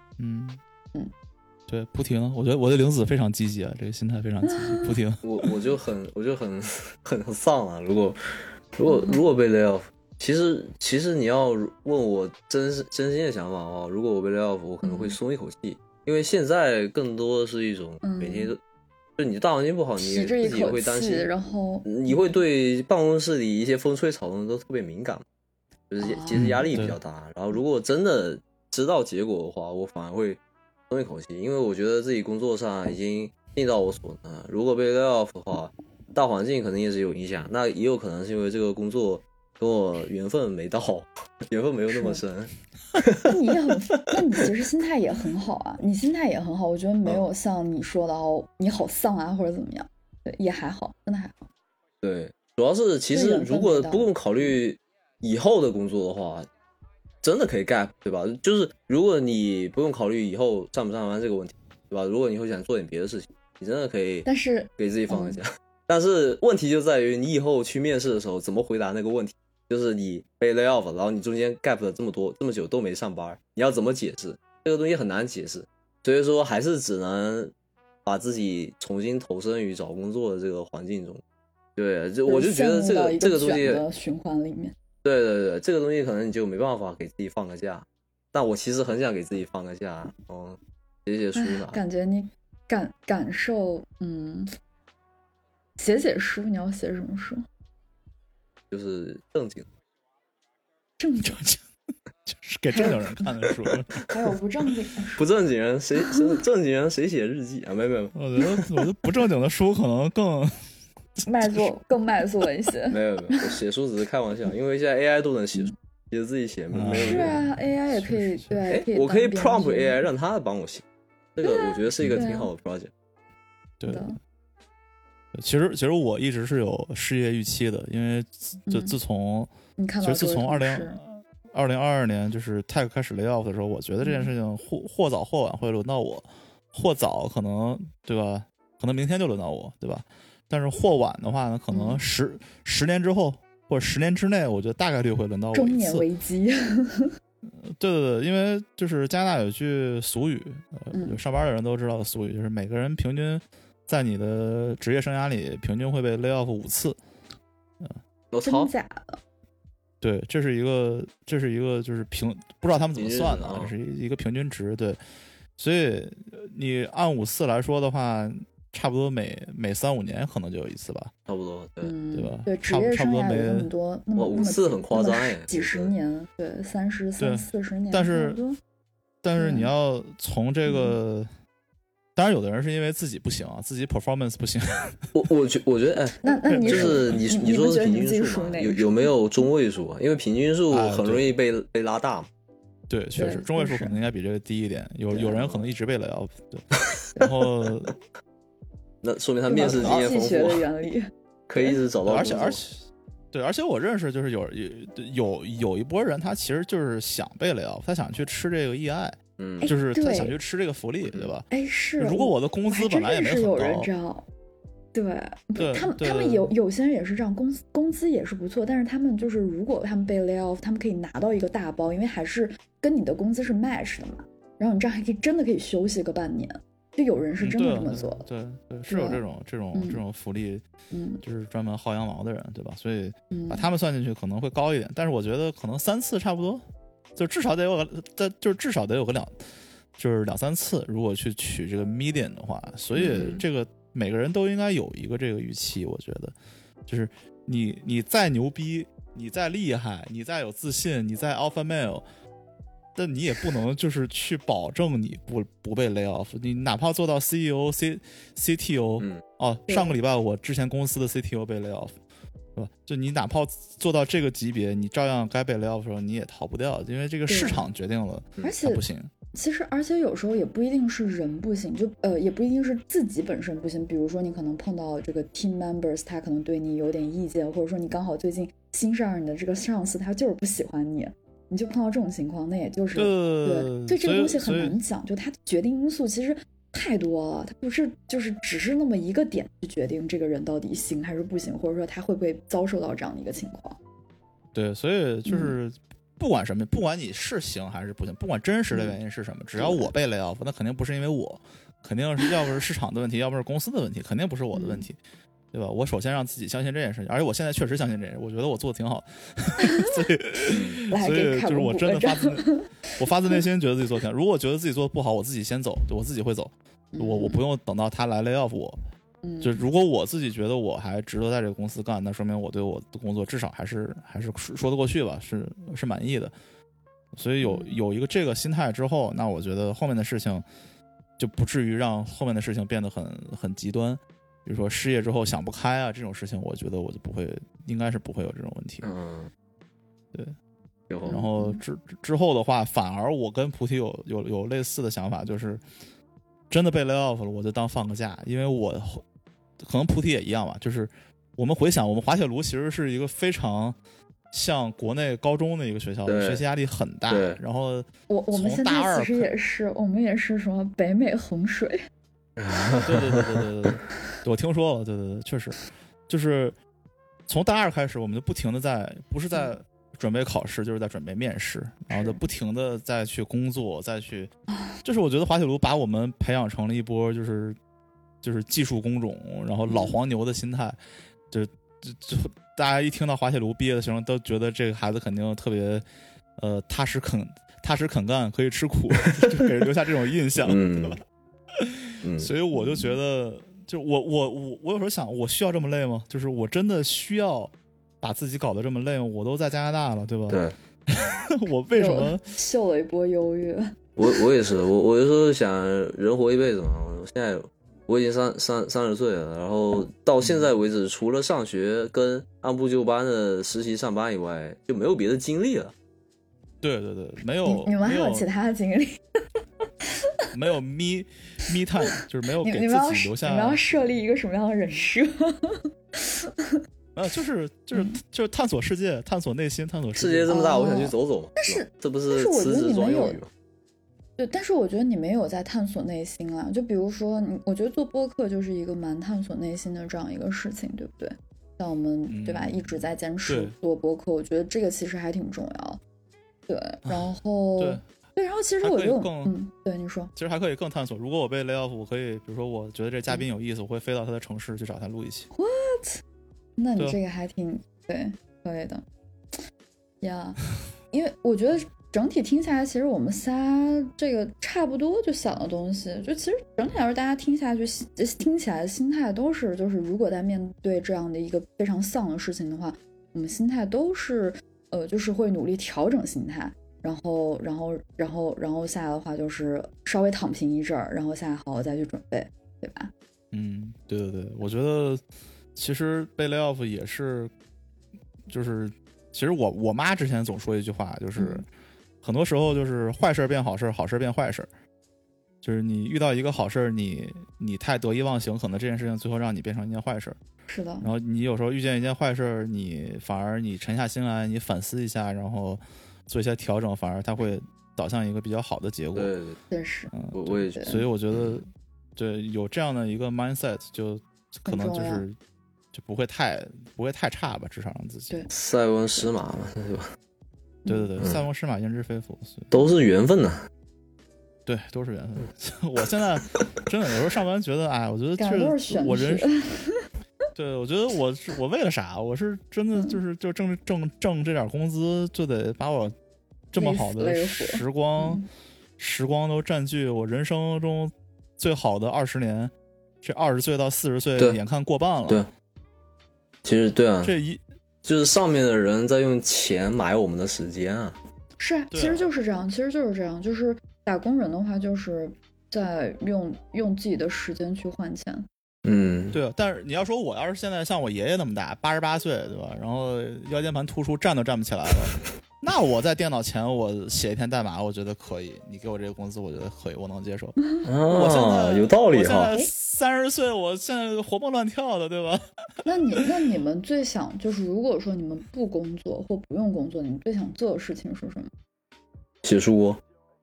对，菩提呢？我觉得我对玲子非常积极啊，这个心态非常积极。菩提呢？ 我就很丧啊！如果被 lay off， 其实你要问我真心的想法的话，如果我被 lay off， 我可能会松一口气，因为现在更多的是一种每天都就你大环境不好，你自己也会担心， 然后你会对办公室里一些风吹草动都特别敏感，就是其实压力比较大。然后如果真的知道结果的话，我反而会松一口气，因为我觉得自己工作上已经尽到我所能。如果被 lay off 的话，大环境可能也是有影响，那也有可能是因为这个工作跟我缘分没到，缘分没有那么深。 那你其实心态也很好啊，你心态也很好，我觉得没有像你说的你好丧啊或者怎么样，对，也还好，真的还好。 对，主要是其实如果不用考虑以后的工作的话，真的可以 gap， 对吧？就是如果你不用考虑以后上不上班这个问题，对吧？如果你会想做点别的事情，你真的可以， 但是给自己放一下。但是问题就在于你以后去面试的时候怎么回答那个问题， 就是你被 lay off， 然后你中间 gap 了这么久都没上班，你要怎么解释？这个东西很难解释，所以说还是只能把自己重新投身于找工作的这个环境中。对，我就觉得这个东西循环里面， 对，这个东西可能你就没办法给自己放个假，但我其实很想给自己放个假，写书呢。 感觉你感受，写书，你要写什么书？ 就是正经， 就是给正经人看的书。 还有不正经的书？ 不正经人谁正经人谁写日记啊？没有， 我觉得不正经的书可能更卖座一些。 没有，我写书只是开玩笑，因为现在 AI 都能写书，其实自己写没有。 是啊 ，AI 也可以，对， 我可以 prompt AI 让他帮我写，这个我觉得是一个挺好的 project。 对。其实我一直是有失业预期的，因为自从2022年就是 Tech 开始 lay off 的时候，我觉得这件事情或早或晚会轮到我，或早可能对吧？可能明天就轮到我，对吧？但是或晚的话呢，可能十年之后或者10年之内，我觉得大概率会轮到我一次。 中年危机。 对，因为就是加拿大有句俗语，有上班的人都知道的俗语，就是每个人平均在你的职业生涯里平均会被 lay off 5次。 真假的？ 对，这是一个就是不知道他们怎么算的，这是一个平均值。对，所以你按5次来说的话，差不多每3-5年可能就有一次吧， 差不多， 对吧？ 对，职业生涯有那么多，那么 5次很夸张哎， 几十年，对，30、40年， 但是你要从这个。当然，有的人是因为自己不行啊，自己 performance 不行。 我觉得， 那你就是你说的平均数嘛，有没有中位数啊？因为平均数很容易被拉大嘛。 对，确实中位数可能应该比这个低一点。有人可能一直被 lay off，对，然后那说明他面试经验丰富， 的原理可以一直找到工作。 而且我认识就是有一波人，他其实就是想被 lay off，他想去吃这个 EI。就是他想去吃这个福利，对吧？ 是。 如果我的工资本来也没很高， 有人这样，对，他们有些人也是这样，工资也是不错，但是他们就是如果他们被 lay off，他们可以拿到一个大包，因为还是跟你的工资是 match 的嘛，然后你这样还真的可以休息个半年，就有人是真的这么做。 对，是有这种福利，就是专门薅羊毛的人，对吧？所以把他们算进去可能会高一点，但是我觉得可能3次差不多。就至少得有个2-3次，如果去取这个 median 的话，所以这个每个人都应该有一个这个预期，我觉得，就是你再牛逼，你再厉害，你再有自信，你再 alpha male， 但你也不能就是去保证你不被 lay off， 你哪怕做到 CEO、CTO，上个礼拜我之前公司的 CTO 被 lay off。是吧？就你哪怕做到这个级别，你照样该被 lay off 的时候，你也逃不掉，因为这个市场决定了， 而且不行。 而且有时候也不一定是人不行，就也不一定是自己本身不行。比如说你可能碰到这个 team members， 他可能对你有点意见，或者说你刚好最近新上你的这个上司他就是不喜欢你，你就碰到这种情况，那也就是对这个东西很难讲，就它的决定因素其实太多了，它不是就是只是那么一个点去决定这个人到底行还是不行，或者说他会不会遭受到这样的一个情况。 对，所以就是不管什么，不管你是行还是不行，不管真实的原因是什么，只要我被 lay off，那肯定不是因为我，肯定是要不是市场的问题，要不是公司的问题，肯定不是我的问题，对吧？我首先让自己相信这件事情，而且我现在确实相信这件事，我觉得我做的挺好，所以就是我真的发自内心觉得自己做的挺好。如果觉得自己做的不好，我自己先走，我自己会走，我不用等到他来 lay off 我。就如果我自己觉得我还值得在这个公司干，那说明我对我的工作至少还是说得过去吧，是满意的。所以有一个这个心态之后，那我觉得后面的事情就不至于让后面的事情变得很极端。比如说失业之后想不开啊这种事情，我觉得我就不会，应该是不会有这种问题。对。然后之后的话，反而我跟菩提有类似的想法，就是真的被 lay off 了，我就当放个假，因为我可能菩提也一样吧，就是我们回想，我们滑铁卢其实是一个非常像国内高中的一个学校，学习压力很大。然后我们现在其实也是，我们也是什么北美衡水。 对，我听说了，对，确实就是从大二开始，我们就不停的不是在准备考试，就是在准备面试，然后就不停的再去工作，再去，就是我觉得滑铁卢把我们培养成了一波就是技术工种，然后老黄牛的心态，就大家一听到滑铁卢毕业的学生都觉得这个孩子肯定特别踏实肯干，可以吃苦，就给人留下这种印象，对吧？所以我就觉得，就我有时候想，我需要这么累吗？就是我真的需要把自己搞得这么累吗？我都在加拿大了，对吧？ 对， 我为什么秀了一波优越？ 我也是，我有时候想，人活一辈子嘛，现在我已经30岁了，然后到现在为止，除了上学跟按部就班的实习上班以外，就没有别的经历了。 对，没有。 你们还有其他的经历？ 没有me time， 就是没有给自己留下。 你们要设立一个什么样的人设？ 就是探索世界，探索内心，探索世界这么大，我想去走走嘛。 但是这不是辞职专用语吗？ 对，但是我觉得你没有在探索内心啦。就比如说，我觉得做播客就是一个蛮探索内心的这样一个事情，对不对？像我们对吧，一直在坚持做播客，我觉得这个其实还挺重要。对，然后对，然后其实我就对你说， 其实还可以更探索。如果我被 lay off， 我可以，比如说我觉得这嘉宾有意思，我会飞到他的城市去找他录一期。 What？ 那你这个还挺对，可以的呀。因为我觉得整体听下来，其实我们仨这个差不多就想的东西，就其实整体来说，大家听起来的心态都是，就是如果在面对这样的一个非常丧的事情的话，我们心态都是就是会努力调整心态。然后下来的话就是稍微躺平一阵儿，然后下来好好再去准备，对吧？ 对，我觉得其实被 lay off 也是，就是其实我妈之前总说一句话，就是很多时候就是坏事变好事，好事变坏事，就是你遇到一个好事，你太得意忘形，可能这件事情最后让你变成一件坏事。 是的。 然后你有时候遇见一件坏事，你反而你沉下心来，你反思一下，然后做一些调整，反而它会导向一个比较好的结果。 对， 确实， 我也觉得。 所以我觉得，对，有这样的一个 mindset， 就可能就不会太差吧，至少让自己。 对， 塞翁失马嘛，对吧？ 对，塞翁失马焉知非福， 都是缘分呐。 对，都是缘分。我现在真的有时候上班觉得，哎，我觉得就是我人。对，我觉得我为了啥？我是真的就挣这点工资，就得把我这么好的时光都占据我人生中最好的20年，这20岁到40岁眼看过半了。 对，其实对啊， 就是上面的人在用钱买我们的时间啊。 是啊，其实就是这样，就是打工人的话，就是在用自己的时间去换钱。 对啊，但是你要说我要是现在像我爷爷那么大，88岁，对吧？然后腰间盘突出，站都站不起来了，那我在电脑前我写一篇代码，我觉得可以。你给我这个工资，我觉得可以，我能接受。我现在有道理哈。 我现在30岁，我现在活蹦乱跳的，对吧？ 那你们最想就是，如果说你们不工作或不用工作，你们最想做的事情是什么？ 写书。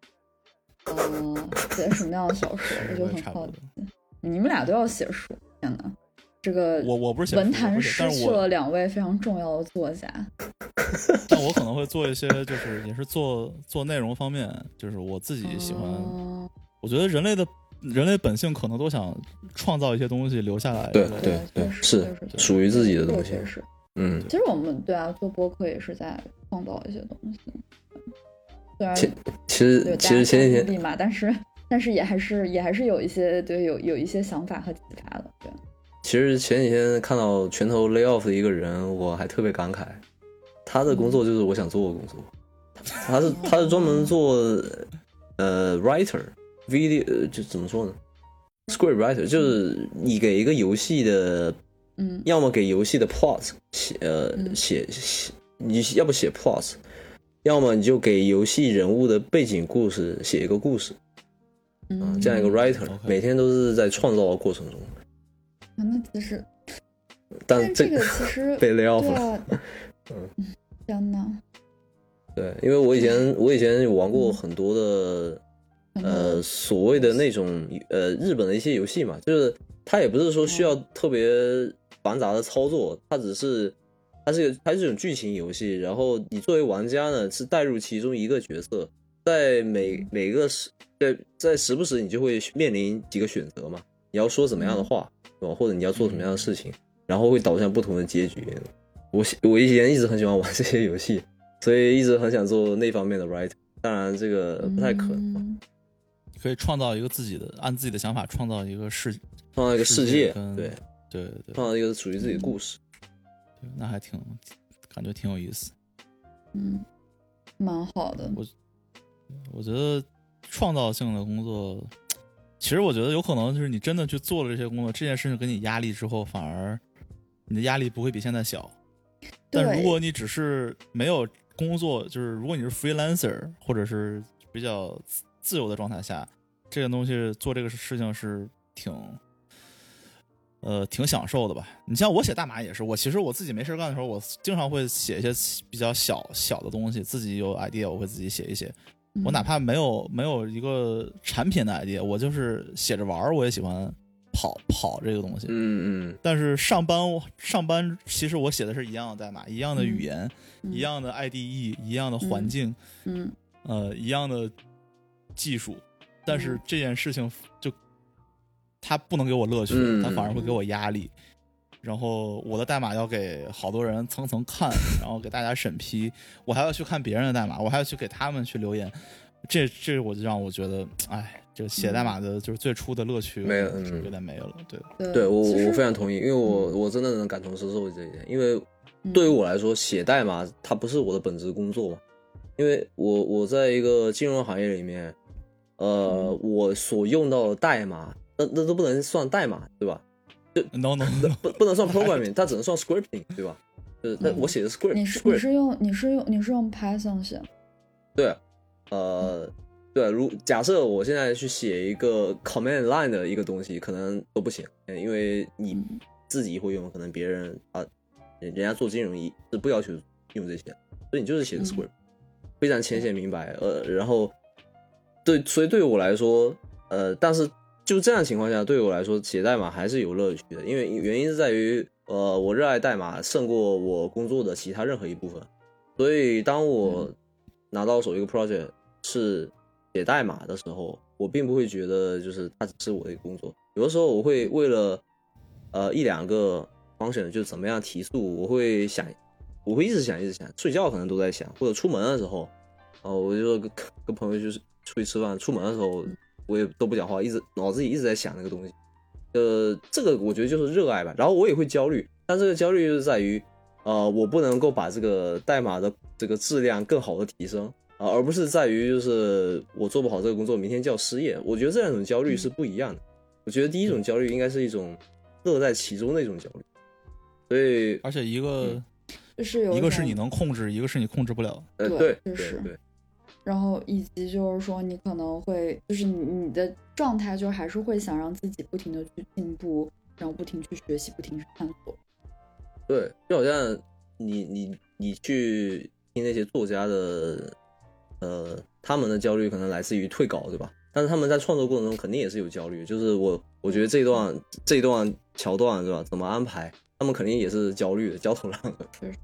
写什么样的小说？我就很好奇。你们俩都要写书，天哪！这个我不是文坛失去了2位非常重要的作家。 但我可能会做一些，就是也是做内容方面，就是我自己喜欢。我觉得人类本性可能都想创造一些东西留下来。 对，是属于自己的东西。 是，其实我们对啊，做播客也是在创造一些东西。虽然其实前几天嘛，但是也还是有一些有一些想法和启发的。对， 其实前几天看到拳头 lay off 的一个人，我还特别感慨，他的工作就是我想做的工作。他是专门做writer video， 就怎么说呢 ，script writer， 就是你给一个游戏的，要么给游戏的 plot 写你要不写 plot， 要么你就给游戏人物的背景故事写一个故事。这样一个 writer， 每天都是在创造的过程中。 那其实， 但这个其实被 lay off 了。 天哪！ 对，因为我以前有玩过很多的所谓的那种日本的一些游戏嘛，就是它也不是说需要特别繁杂的操作，它只是它是一种剧情游戏，然后你作为玩家呢是带入其中一个角色，在每个在时不时你就会面临几个选择嘛，你要说怎么样的话，对吧？或者你要做什么样的事情，然后会导向不同的结局。我以前一直很喜欢玩这些游戏，所以一直很想做那方面的 writer， 当然这个不太可能。 可以创造一个按自己的想法创造一个世界， 对， 创造一个属于自己的故事。 对，那还感觉挺有意思。 蛮好的。 我觉得创造性的工作，其实我觉得有可能就是你真的去做了这些工作，这件事情给你压力之后，反而你的压力不会比现在小。但如果你只是没有工作，就是如果你是 freelancer 或者是比较自由的状态下，这个东西做这个事情是挺享受的吧。你像我写代码也是，其实我自己没事干的时候，我经常会写一些比较小的东西，自己有 idea 我会自己写一写。我哪怕没有一个产品的 idea， 我就是写着玩，我也喜欢跑这个东西。但是上班其实我写的是一样的代码，一样的语言，一样的 IDE， 一样的环境，一样的技术，但是这件事情就它不能给我乐趣，它反而会给我压力。然后我的代码要给好多人层层看，然后给大家审批，我还要去看别人的代码，我还要去给他们去留言，这我就让我觉得，哎，这写代码的就是最初的乐趣没有， 有点没了。 对，我非常同意，因为我真的能感同身受这一点，因为对于我来说，写代码它不是我的本职工作嘛，因为我在一个金融行业里面，我所用到的代码，那都不能算代码，对吧 ？No， 不能算 programming， 它只能算 scripting， 对吧？就是我写的 script， 你是用 Python 写？ 对，对，假设我现在去写一个 command line 的一个东西，可能都不行，因为你自己会用，可能别人人家做金融是不要求用这些，所以你就是写个 script，非常浅显明白。然后对，所以对于我来说，但是就这样的情况下，对于我来说写代码还是有乐趣的，因为原因是在于我热爱代码胜过我工作的其他任何一部分，所以当我拿到手一个 project 是写代码的时候，我并不会觉得就是它只是我的一个工作，有的时候我会为了一两个function就怎么样提速，我会一直想，睡觉可能都在想，或者出门的时候，我就跟朋友就是出去吃饭，出门的时候我也都不讲话，脑子里一直在想那个东西，这个我觉得就是热爱吧。然后我也会焦虑，但这个焦虑就是在于我不能够把这个代码的这个质量更好的提升而不是在于就是我做不好这个工作明天就要失业。我觉得这两种焦虑是不一样的。我觉得第一种焦虑应该是一种乐在其中的一种焦虑，所以而且一个是你能控制，一个是你控制不了。 对， 然后以及就是说你可能会就是你的状态就还是会想让自己不停的去进步，然后不停去学习，不停去探索。 对，就好像你去听那些作家的他们的焦虑可能来自于退稿，对吧？但是他们在创作过程中肯定也是有焦虑，就是我觉得这一段桥段是吧，怎么安排，他们肯定也是焦虑的，焦头烂额。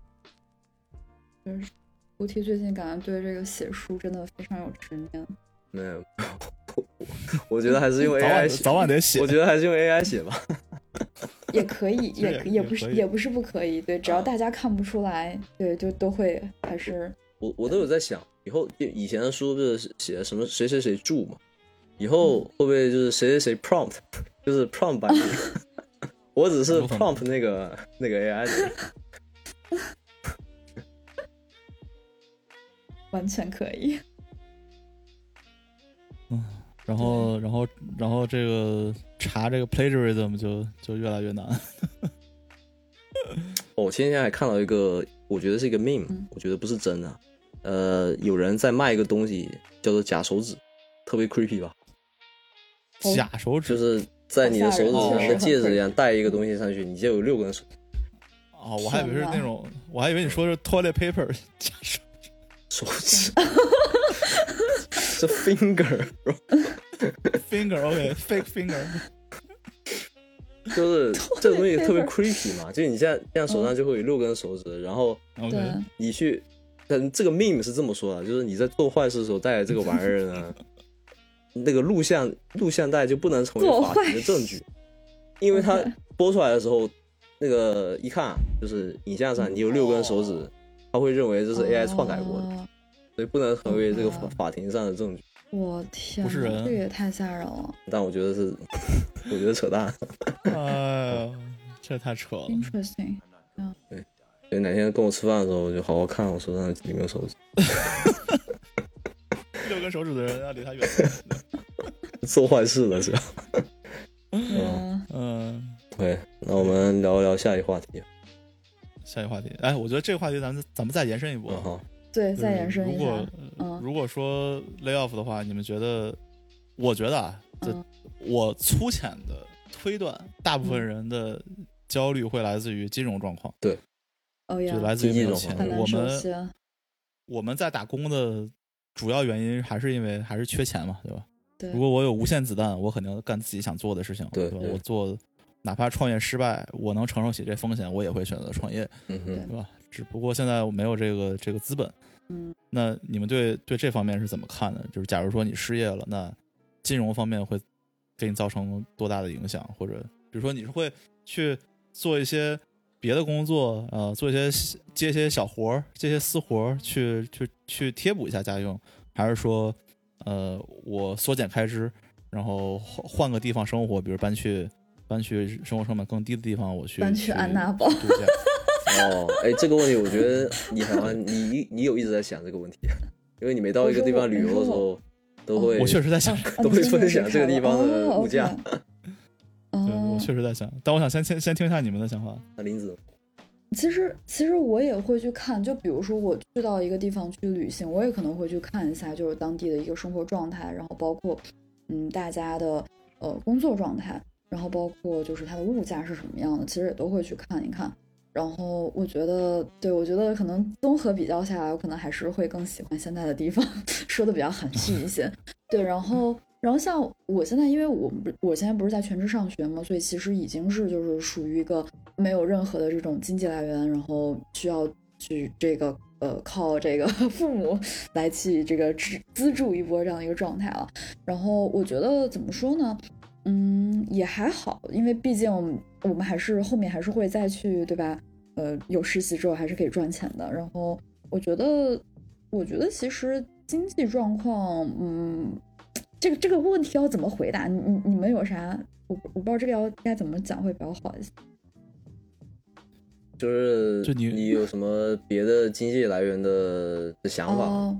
就是菩提最近感觉对这个写书真的非常有执念。 没有，我觉得还是用 AI 写， 早晚得写。 我觉得还是用 AI 写吧。 也可以，也不是不可以。对，只要大家看不出来，对，就都会还是。 我都有在想，以前的书不是写什么谁谁谁注嘛，以后会不会就是谁谁谁 prompt， 就是 prompt 版本，我只是 prompt 那个 AI 的。 完全可以。 然后这个查这个 plagiarism 就越来越难。 我前几天还看到一个，我觉得是一个 meme，我觉得不是真的。有人在卖一个东西叫做假手指，特别 creepy 吧？ 假手指就是在你的手指像个戒指一样戴一个东西上去，你就有6根手。 哦，我还以为是那种，我还以为你说是 toilet paper 假手指，是 finger， finger OK fake finger。 就是这个东西特别 creepy 嘛，就你现在手上就会有6根手指，然后你去，但这个 meme 是这么说的，就是你在做坏事的时候带着这个玩意儿呢，那个录像带就不能成为法庭的证据，因为它播出来的时候，那个一看就是影像上你有6根手指，他会认为这是 AI 篡改过的，所以不能成为这个法庭上的证据。 我天， 不是人， 这个也太吓人了。 但我觉得扯淡。 这太扯了。 Interesting。 对，所以哪天跟我吃饭的时候，我就好好看我手上几根手指。 6根手指的人要离他远。 做坏事了是吧？对，那我们聊一聊下一话题。 哎，我觉得这个话题咱们再延伸一步。 对，再延伸一下。 如果说 lay off 的话，你们觉得？我觉得啊，我粗浅的推断，大部分人的焦虑会来自于金融状况。 对， 就来自于没有钱。我们在打工的主要原因还是缺钱嘛，对吧？ 对。 如果我有无限子弹，我肯定干自己想做的事情，对吧？我做，哪怕创业失败，我能承受起这风险，我也会选择创业，对吧？只不过现在我没有这个资本。那你们对这方面是怎么看的？就是假如说你失业了，那金融方面会给你造成多大的影响？或者比如说你是会去做一些别的工作，做一些接一些小活，接些私活，去贴补一下家用，还是说我缩减开支，然后换个地方生活，比如搬去生活成本更低的地方，我去搬去安娜堡。 这个问题我觉得你有一直在想这个问题，因为你每到一个地方旅游的时候，都会我确实在想， 都会分享这个地方的物价。 对，我确实在想，但我想先听一下你们的想法。 那林子， 其实我也会去看，就比如说我去到一个地方去旅行，我也可能会去看一下，就是当地的一个生活状态，然后包括大家的工作状态，然后包括就是它的物价是什么样的，其实也都会去看一看。然后我觉得可能综合比较下来，我可能还是会更喜欢现在的地方，说的比较含蓄一些。对，然后像我现在，因为我现在不是在全职上学嘛，所以其实已经是就是属于一个没有任何的这种经济来源，然后需要去这个靠这个父母来去这个资助一波这样的一个状态了。然后我觉得怎么说呢？也还好，因为毕竟我们还是后面还是会再去，对吧？有实习之后还是可以赚钱的。然后我觉得其实经济状况，这个问题要怎么回答？你们有啥？我不知道这个该怎么讲会比较好一些。 就你有什么别的经济来源的想法？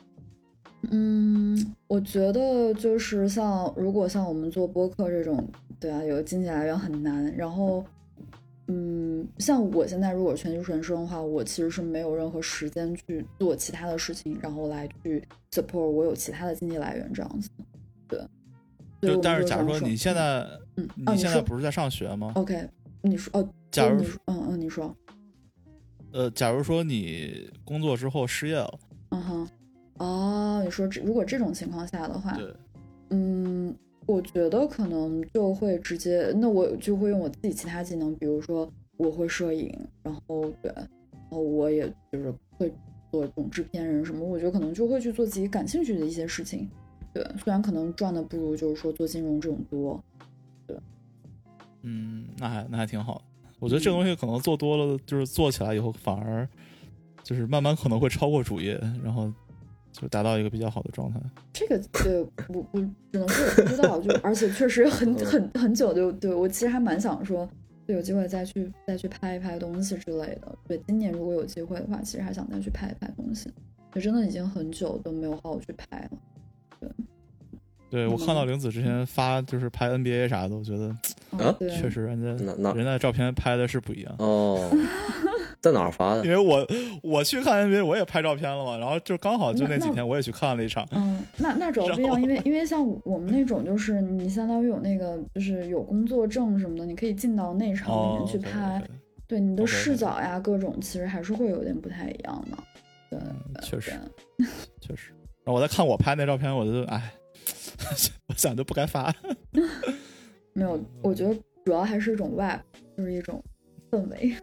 我觉得就是如果像我们做播客这种，对啊，有经济来源很难。然后，像我现在如果全职纯生的话，我其实是没有任何时间去做其他的事情，然后来去 support 我有其他的经济来源这样子。对。 但是假如说你现在，你现在不是在上学吗 ？OK， 你说假如你说， 假如说你工作之后失业了， 你说如果这种情况下的话， 对， 我觉得可能就会直接，那我就会用我自己其他技能，比如说我会摄影，然后我也就是会做这种制片人什么，我觉得可能就会去做自己感兴趣的一些事情。对，虽然可能赚的不如就是说做金融这种多。对， 那还挺好。我觉得这东西可能做多了，就是做起来以后反而就是慢慢可能会超过主业，然后就达到一个比较好的状态。 这个对我只能说我不知道，就而且确实很久就对我其实还蛮想说，有机会再去拍一拍东西之类的。对，今年如果有机会的话，其实还想再去拍一拍东西。就真的已经很久都没有好好去拍了。 对，我看到玲子之前发就是拍 NBA 啥的，我觉得确实人家的照片拍的是不一样哦。在哪儿发的？ 因为我去看 NBA 我也拍照片了嘛，然后就刚好就那几天我也去看了一场。 那主要不一样，因为像我们那种就是你相当于有那个就是有工作证什么的，你可以进到内场里面去拍。对，你的视角呀各种其实还是会有点不太一样的。对， 确实。然后我在看我拍那照片，我就我想就不该发。 没有，我觉得主要还是一种 vibe， 就是一种氛围。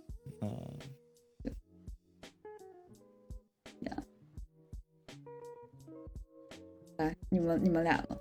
来，你们俩呢？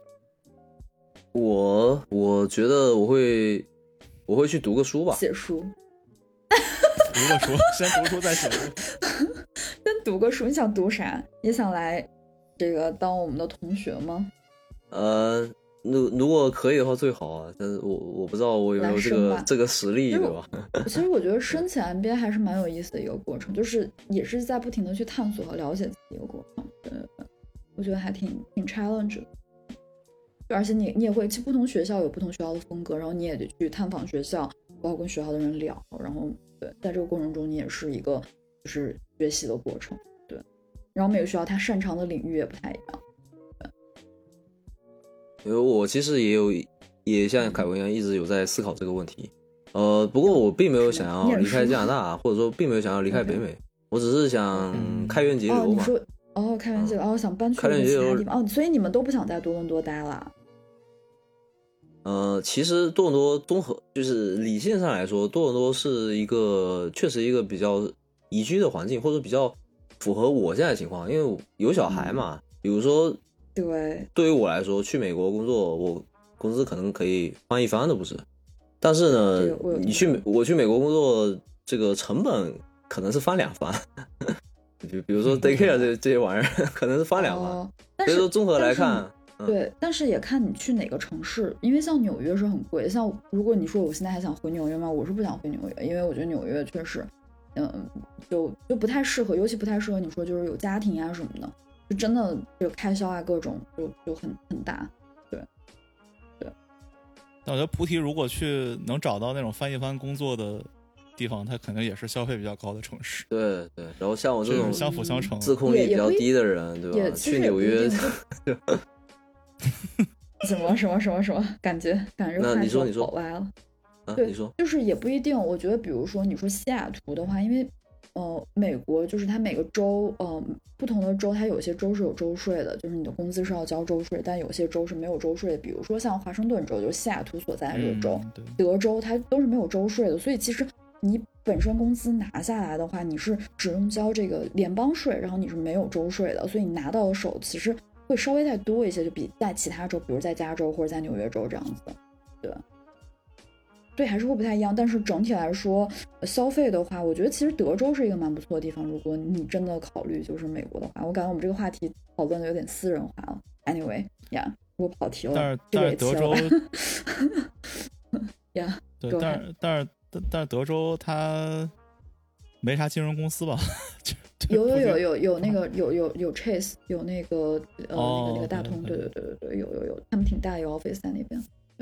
我觉得我会去读个书吧， 写书。 读个书，先读书再写书。 先读个书，你想读啥？也想来这个当我们的同学吗？ 如果可以的话最好啊，但是我不知道我有没有这个实力，对吧？ 其实我觉得申请 MBA 还是蛮有意思的一个过程，就是也是在不停的去探索和了解自己一个过程。对，我觉得还挺 challenge 的。而且你也会，其实不同学校有不同学校的风格，然后你也得去探访学校，包括跟学校的人聊，然后对，在这个过程中你也是一个就是学习的过程。对，然后每个学校他擅长的领域也不太一样。 因为我其实也像凯文一样一直有在思考这个问题，不过我并没有想要离开加拿大，或者说并没有想要离开北美，我只是想开源节流嘛。 你说开源节流，想搬去其他地方，所以你们都不想在多伦多待了？ 其实多伦多综合就是理性上来说，多伦多是确实一个比较宜居的环境，或者比较符合我现在的情况，因为有小孩嘛，比如说。对于我来说，去美国工作，我工资可能可以翻一番的，不是？但是呢，我去美国工作，这个成本可能是翻2番。比如说 daycare 这些玩意儿，可能是翻2番。所以说综合来看， 对，但是也看你去哪个城市，因为像纽约是很贵。像如果你说我现在还想回纽约吗？我是不想回纽约，因为我觉得纽约确实，就不太适合，尤其不太适合你说就是有家庭啊什么的。就真的这个开销啊，各种就很大，对。 但我觉得菩提如果去能找到那种翻一番工作的地方，它肯定也是消费比较高的城市。 对，然后像我这种相辅相成、 自控力比较低的人，对吧？去纽约。 什么？感觉那你说跑歪了。 对，你说就是也不一定。我觉得，比如说你说西雅图的话，因为。美国就是它每个州，不同的州，它有些州是有州税的，就是你的工资是要交州税，但有些州是没有州税的。比如说像华盛顿州，就是西雅图所在的这个州，德州它都是没有州税的。所以其实你本身工资拿下来的话，你是只用交这个联邦税，然后你是没有州税的，所以你拿到的手其实会稍微再多一些，就比在其他州，比如在加州或者在纽约州这样子的，对吧？对，还是会不太一样，但是整体来说，消费的话，我觉得其实德州是一个蛮不错的地方。如果你真的考虑就是美国的话，我感觉我们这个话题讨论的有点私人化了。Anyway， 我跑题了。 但是德州， 对， 但是德州它没啥金融公司吧？ 有那个有 Chase， 有那个那个大通，对，有，他们挺大的，有 office 在那边。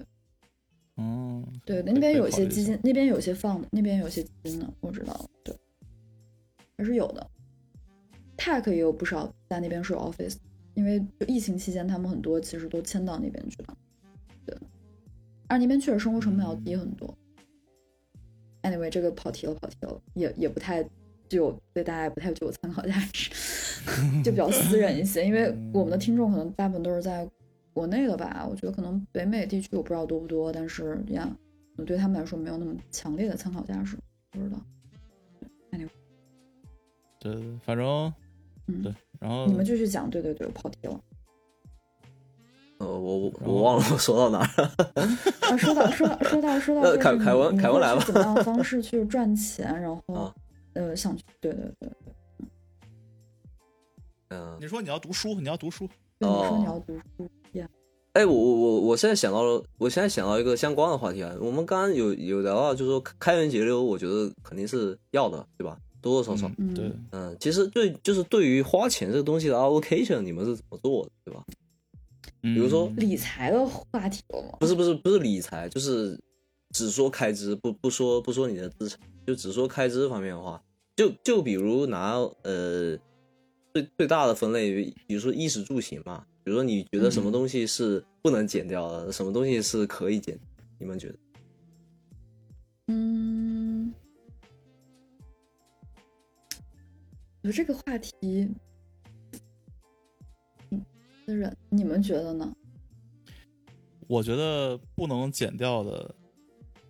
对，那边有一些基金，那边有些放的，那边有些基金呢，我知道，对，还是有的。Tech 也有不少在那边是有 office， 因为就疫情期间，他们很多其实都迁到那边去了，对。而那边确实生活成本要低很多。Anyway， 这个跑题了，也不太对大家也不太具有参考价值，就比较私人一些，因为我们的听众可能大部分都是在国内的吧，我觉得可能北美地区我不知道多不多，但是对他们来说没有那么强烈的参考价值，不知道。 对，反正对，然后你们继续讲，对，我跑题了。 我忘了我说到哪了。 说到凯文来了， 怎么样的方式去赚钱，然后想去，对。 你说你要读书， 对，你说你要读书。 哎，我现在想到一个相关的话题啊。我们刚刚有聊到，就是说开源节流，我觉得肯定是要的，对吧？多多少少， 对， 其实就是对于花钱这个东西的 allocation， 你们是怎么做的，对吧？比如说理财的话题了吗？ 不是理财，就是只说开支，不说你的资产，就只说开支方面的话，就比如拿最大的分类，比如说衣食住行嘛。比如说你觉得什么东西是不能减掉的，什么东西是可以减，你们觉得？ 我觉得这个话题私人，你们觉得呢？ 我觉得不能减掉的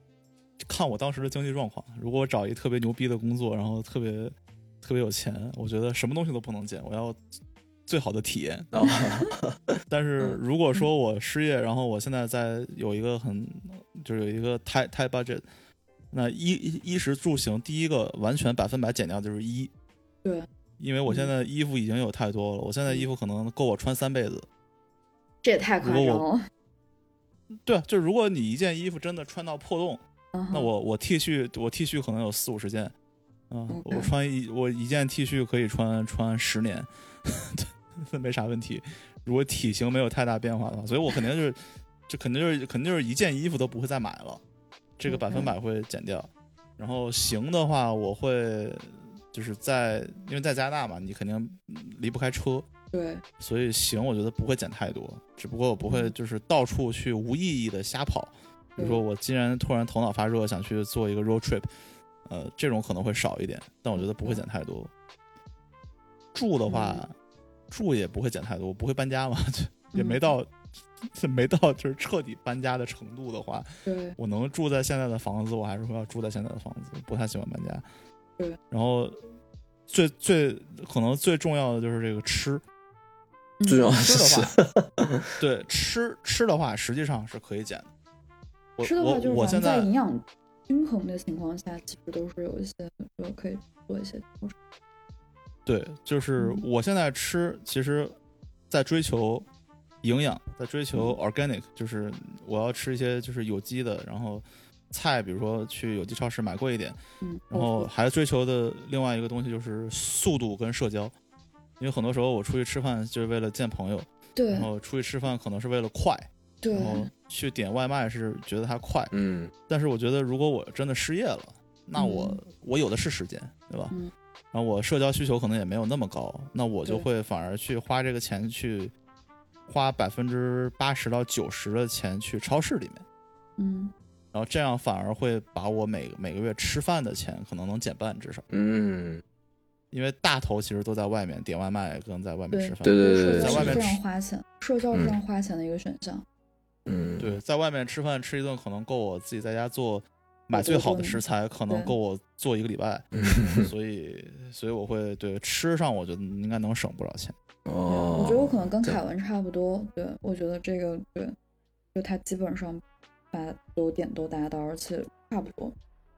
看我当时的经济状况。如果我找一特别牛逼的工作，然后特别有钱，我觉得什么东西都不能减，我要最好的体验。但是如果说我失业，然后我现在有一个有一个 tight budget， 那衣食住行第一个完全100%减掉就是衣。 对， 因为我现在衣服已经有太多了，我现在衣服可能够我穿3辈子。 这也太夸张了。 对，就如果你一件衣服真的穿到破洞，那我 T 恤可能有40-50件，我一件 T 恤可以穿10年，没啥问题。如果体型没有太大变化的话，所以我肯定就是一件衣服都不会再买了，这个100%会减掉。然后行的话，我会就是因为在加拿大嘛，你肯定离不开车。 对， 所以行我觉得不会减太多，只不过我不会就是到处去无意义的瞎跑。比如说我既然突然头脑发热想去做一个 road trip， 这种可能会少一点，但我觉得不会减太多。住的话，住也不会减太多，我不会搬家嘛，也没到就是彻底搬家的程度的话， 对， 我能住在现在的房子，我还是会要住在现在的房子，不太喜欢搬家。 对， 然后可能最重要的就是这个吃。 最重要吃的话，对吃的话，实际上是可以减的。 吃的话，就是我现在在营养均衡的情况下，其实都是有一些就可以做一些调整。 对，就是我现在吃，其实在追求营养，在追求 organic， 就是我要吃一些就是有机的，然后菜，比如说去有机超市买贵一点，然后还追求的另外一个东西就是速度跟社交。因为很多时候我出去吃饭就是为了见朋友， 对， 然后出去吃饭可能是为了快， 对， 然后去点外卖是觉得它快，但是我觉得如果我真的失业了，那我有的是时间，对吧？然后我社交需求可能也没有那么高，那我就会反而去花这个钱，去花80%到90%的钱去超市里面，然后这样反而会把我每个月吃饭的钱可能能减半，至少，因为大头其实都在外面点外卖跟在外面吃饭， 对， 在外面非常花钱，社交非常花钱的一个选项。 对，在外面吃饭吃一顿可能够我自己在家买最好的食材，可能够我做1个礼拜，所以我会对吃上我觉得应该能省不少钱。 我觉得我可能跟凯文差不多，对，我觉得这个对，就他基本上把所有点都达到，而且差不多。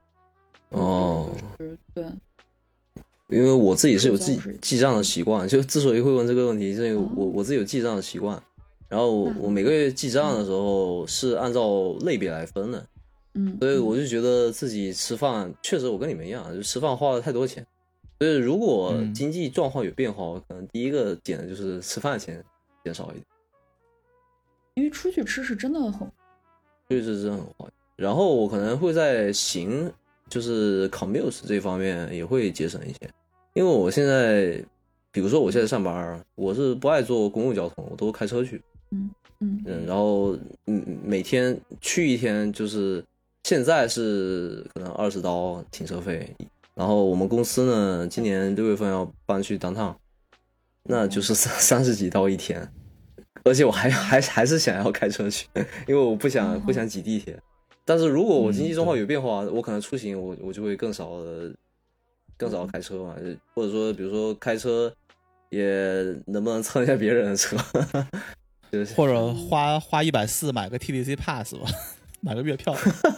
对。 因为我自己是有记账的习惯，就之所以会问这个问题，是因为我自己有记账的习惯，然后我每个月记账的时候是按照类别来分的，所以我就觉得自己吃饭确实我跟你们一样，就吃饭花了太多钱，所以如果经济状况有变化，我可能第一个减的就是吃饭钱减少一点， 因为出去吃是真的很， 就是真的很花。然后我可能会在就是 commute 这方面也会节省一些，因为我现在比如说我现在上班，我是不爱坐公共交通，我都开车去，然后每天去一天，就是现在是可能20刀停车费，然后我们公司呢今年6月份要搬去 downtown， 那就是30几刀一天，而且我还是想要开车去，因为我不想挤地铁。但是如果我经济状况有变化，我可能出行我就会更少开车嘛，或者说比如说开车也能不能蹭一下别人的车， 或者花140买个 TTC Pass 吧，买个月票。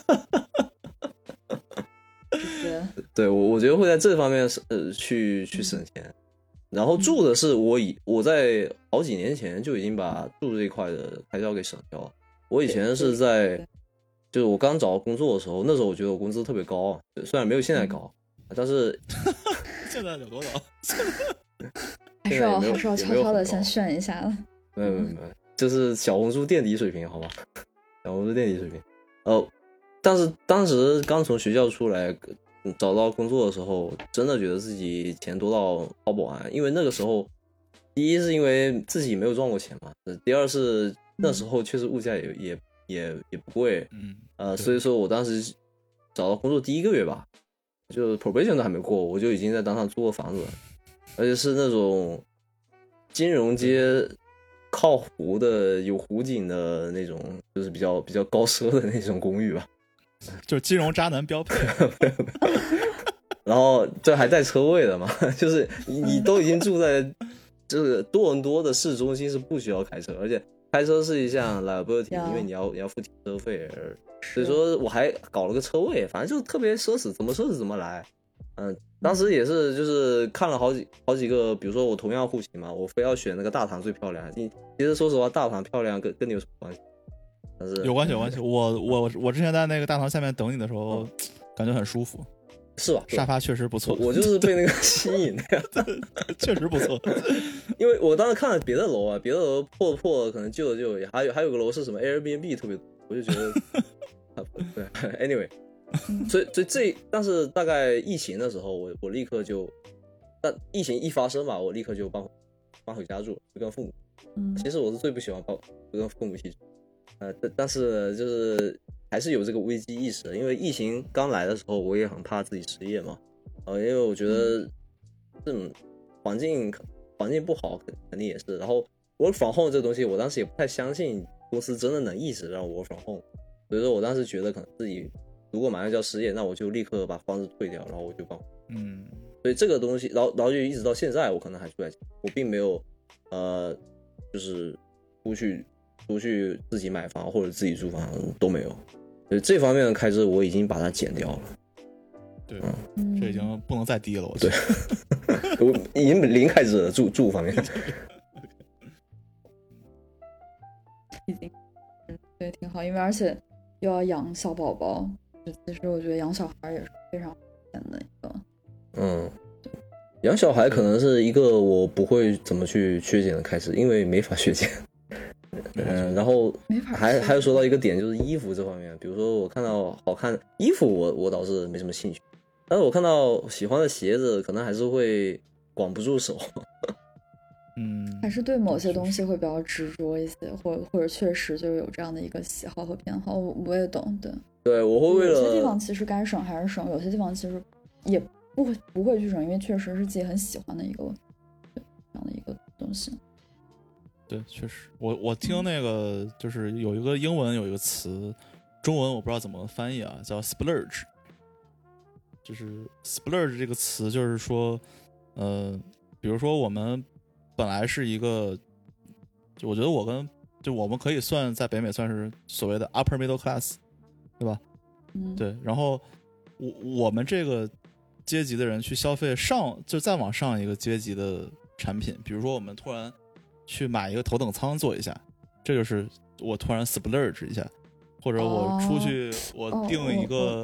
对，我觉得会在这方面去省钱。然后住的是我在好几年前就已经把住这一块的开销给省掉了。我以前是就是我刚找工作的时候，那时候我觉得我工资特别高，虽然没有现在高，但是现在有多高？ 还是要悄悄的先炫一下了。 没有，就是小红书垫底水平，好吧？小红书垫底水平。但是当时刚从学校出来找到工作的时候，真的觉得自己钱多到掏不完，因为那个时候，第一是因为自己没有赚过钱嘛，第二是那时候确实物价也不贵，所以说我当时找到工作第1个月吧，就 probation 都还没过，我就已经在当上租过房子了，而且是那种金融街靠湖的有湖景的那种，就是比较高奢的那种公寓吧。 就是金融渣男标配。 然后这还带车位的嘛，就是你都已经住在这个多伦多的市中心，是不需要开车，而且开车是一项 liability， 因为你要付停车费，所以说我还搞了个车位，反正就特别奢侈，怎么奢侈怎么来。当时也是就是看了好几个，比如说我同样户型嘛，我非要选那个大堂最漂亮。其实说实话，大堂漂亮跟你有什么关系？但是有关系。我之前在那个大堂下面等你的时候，感觉很舒服。 是吧？ 沙发确实不错， 我就是被那个吸引的呀。 确实不错。 因为我当时看了别的楼啊，别的楼破可能旧的就还有个楼是什么 Airbnb 特别多，我就觉得对 anyway， 所以但是大概疫情的时候，我立刻就，但疫情一发生嘛，我立刻就搬回家住，就跟父母。其实我是最不喜欢跟父母一起住，但是就是还是有这个危机意识的，因为疫情刚来的时候，我也很怕自己失业嘛，因为我觉得这种环境不好，肯定也是。然后work from home 这个东西，我当时也不太相信公司真的能一直让我 work from home， 所以说我当时觉得可能自己如果马上就要失业，那我就立刻把房子退掉，然后我就搬。所以这个东西，然后就一直到现在，我可能还住在家，我并没有就是出去自己买房或者自己租房都没有，所以这方面的开支我已经把它减掉了。 对，这已经不能再低了，我觉得。 对，我已经零开支了，住方面。 已经，对，挺好，因为而且又要养小宝宝，其实我觉得养小孩也是非常难的一个。 养小孩可能是一个我不会怎么去削减的开支，因为没法削减。然后还有说到一个点，就是衣服这方面，比如说我看到好看的衣服我倒是没什么兴趣，但是我看到喜欢的鞋子可能还是会管不住手。 还是对某些东西会比较执着一些，或者确实就有这样的一个喜好和偏好，我也懂。 对，我会为了有些地方其实该省还是省，有些地方其实也不会去省，因为确实是自己很喜欢的一个这样的一个东西。 对，确实，我听那个就是有一个英文有一个词，中文我不知道怎么翻译啊，叫 splurge。就是 splurge 这个词，就是说，比如说我们本来是一个，就我觉得我们可以算在北美算是所谓的 upper middle class， 对吧？对，然后我们这个阶级的人去消费就再往上一个阶级的产品，比如说我们突然去买一个头等舱坐一下，这就是我突然 splurge 一下，或者我出去我订一个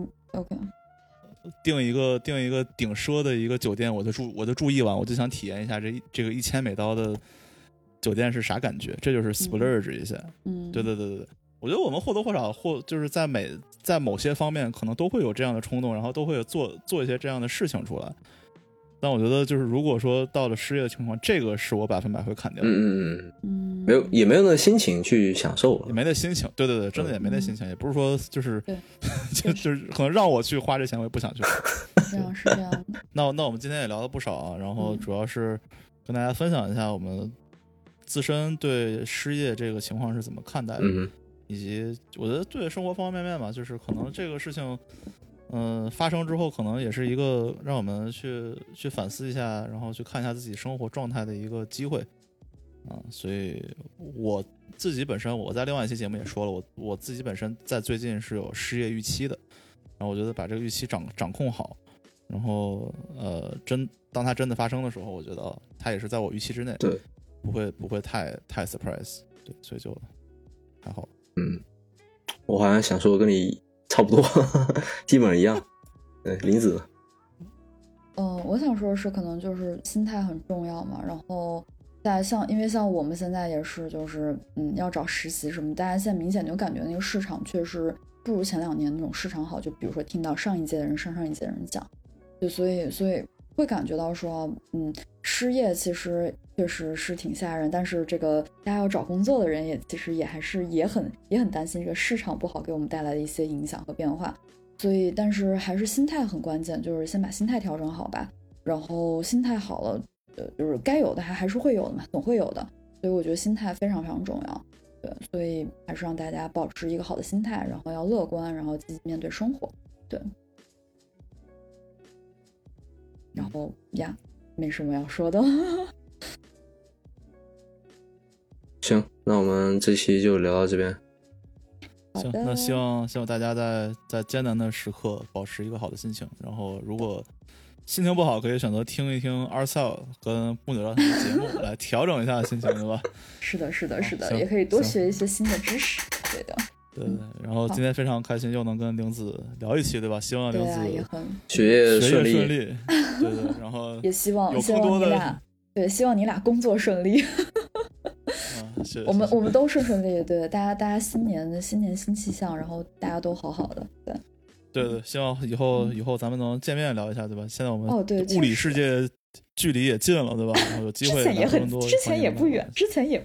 订一个顶奢的一个酒店，我就住一晚，我就想体验一下这个$1000的酒店是啥感觉，这就是 splurge 一下。对，我觉得我们或多或少就是在某些方面可能都会有这样的冲动，然后都会有做一些这样的事情出来。但我觉得就是如果说到了失业的情况，这个是我100%会砍掉的。 也没有那个心情去享受了， 也没那心情。对，真的也没那心情，也不是说就是就是可能让我去花这钱，我也不想去。 是这样的。 那我们今天也聊了不少啊，然后主要是跟大家分享一下我们自身对失业这个情况是怎么看待的，以及我觉得对生活方方面面嘛，就是可能这个事情发生之后，可能也是一个让我们去反思一下，然后去看一下自己生活状态的一个机会所以我自己本身我在另外一期节目也说了，我自己本身在最近是有失业预期的，然后我觉得把这个预期掌控好，然后当它真的发生的时候，我觉得它也是在我预期之内， 对， 不会太 surprise， 对，所以就还好。 我好像想说跟你差不多，基本上一样。林子， 我想说的是，可能就是心态很重要嘛。然后因为像我们现在也是，就是要找实习什么，大家现在明显就感觉那个市场确实不如前2年那种市场好。就比如说听到上一届的人、上一届的人讲，就所以会感觉到说，失业其实确实是挺吓人，但是这个大家要找工作的人其实也很担心这个市场不好给我们带来的一些影响和变化。所以但是还是心态很关键，就是先把心态调整好吧，然后心态好了，就是该有的还是会有的嘛，总会有的。所以我觉得心态非常非常重要。 对，所以还是让大家保持一个好的心态，然后要乐观，然后积极面对生活。对，然后呀，没什么要说的。 行，那我们这期就聊到这边。 行，那希望大家在艰难的时刻保持一个好的心情，然后如果心情不好，可以选择听一听2Cell跟不扭聊天的节目来调整一下心情，对吧？ 是的，是的，是的，也可以多学一些新的知识。对的， 对。然后今天非常开心，又能跟玲子聊一期，对吧？希望玲子也很学业顺利， 对。然后也希望你俩，对，希望你俩工作顺利。我们都顺利，对，大家新年新气象，然后大家都好好的， 对，希望以后咱们能见面聊一下，对吧？现在我们物理世界距离也近了，对吧？然后有机会之前也不远，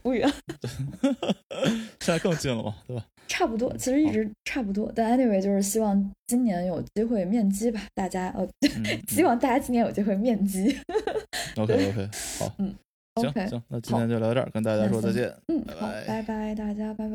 现在更近了嘛，对吧？ 差不多，其实一直差不多，但 anyway 就是希望今年有机会面基吧，大家希望大家今年有机会面基。 OK， 好，行，那今天就聊到这儿，跟大家说再见， 好，拜拜，大家拜拜。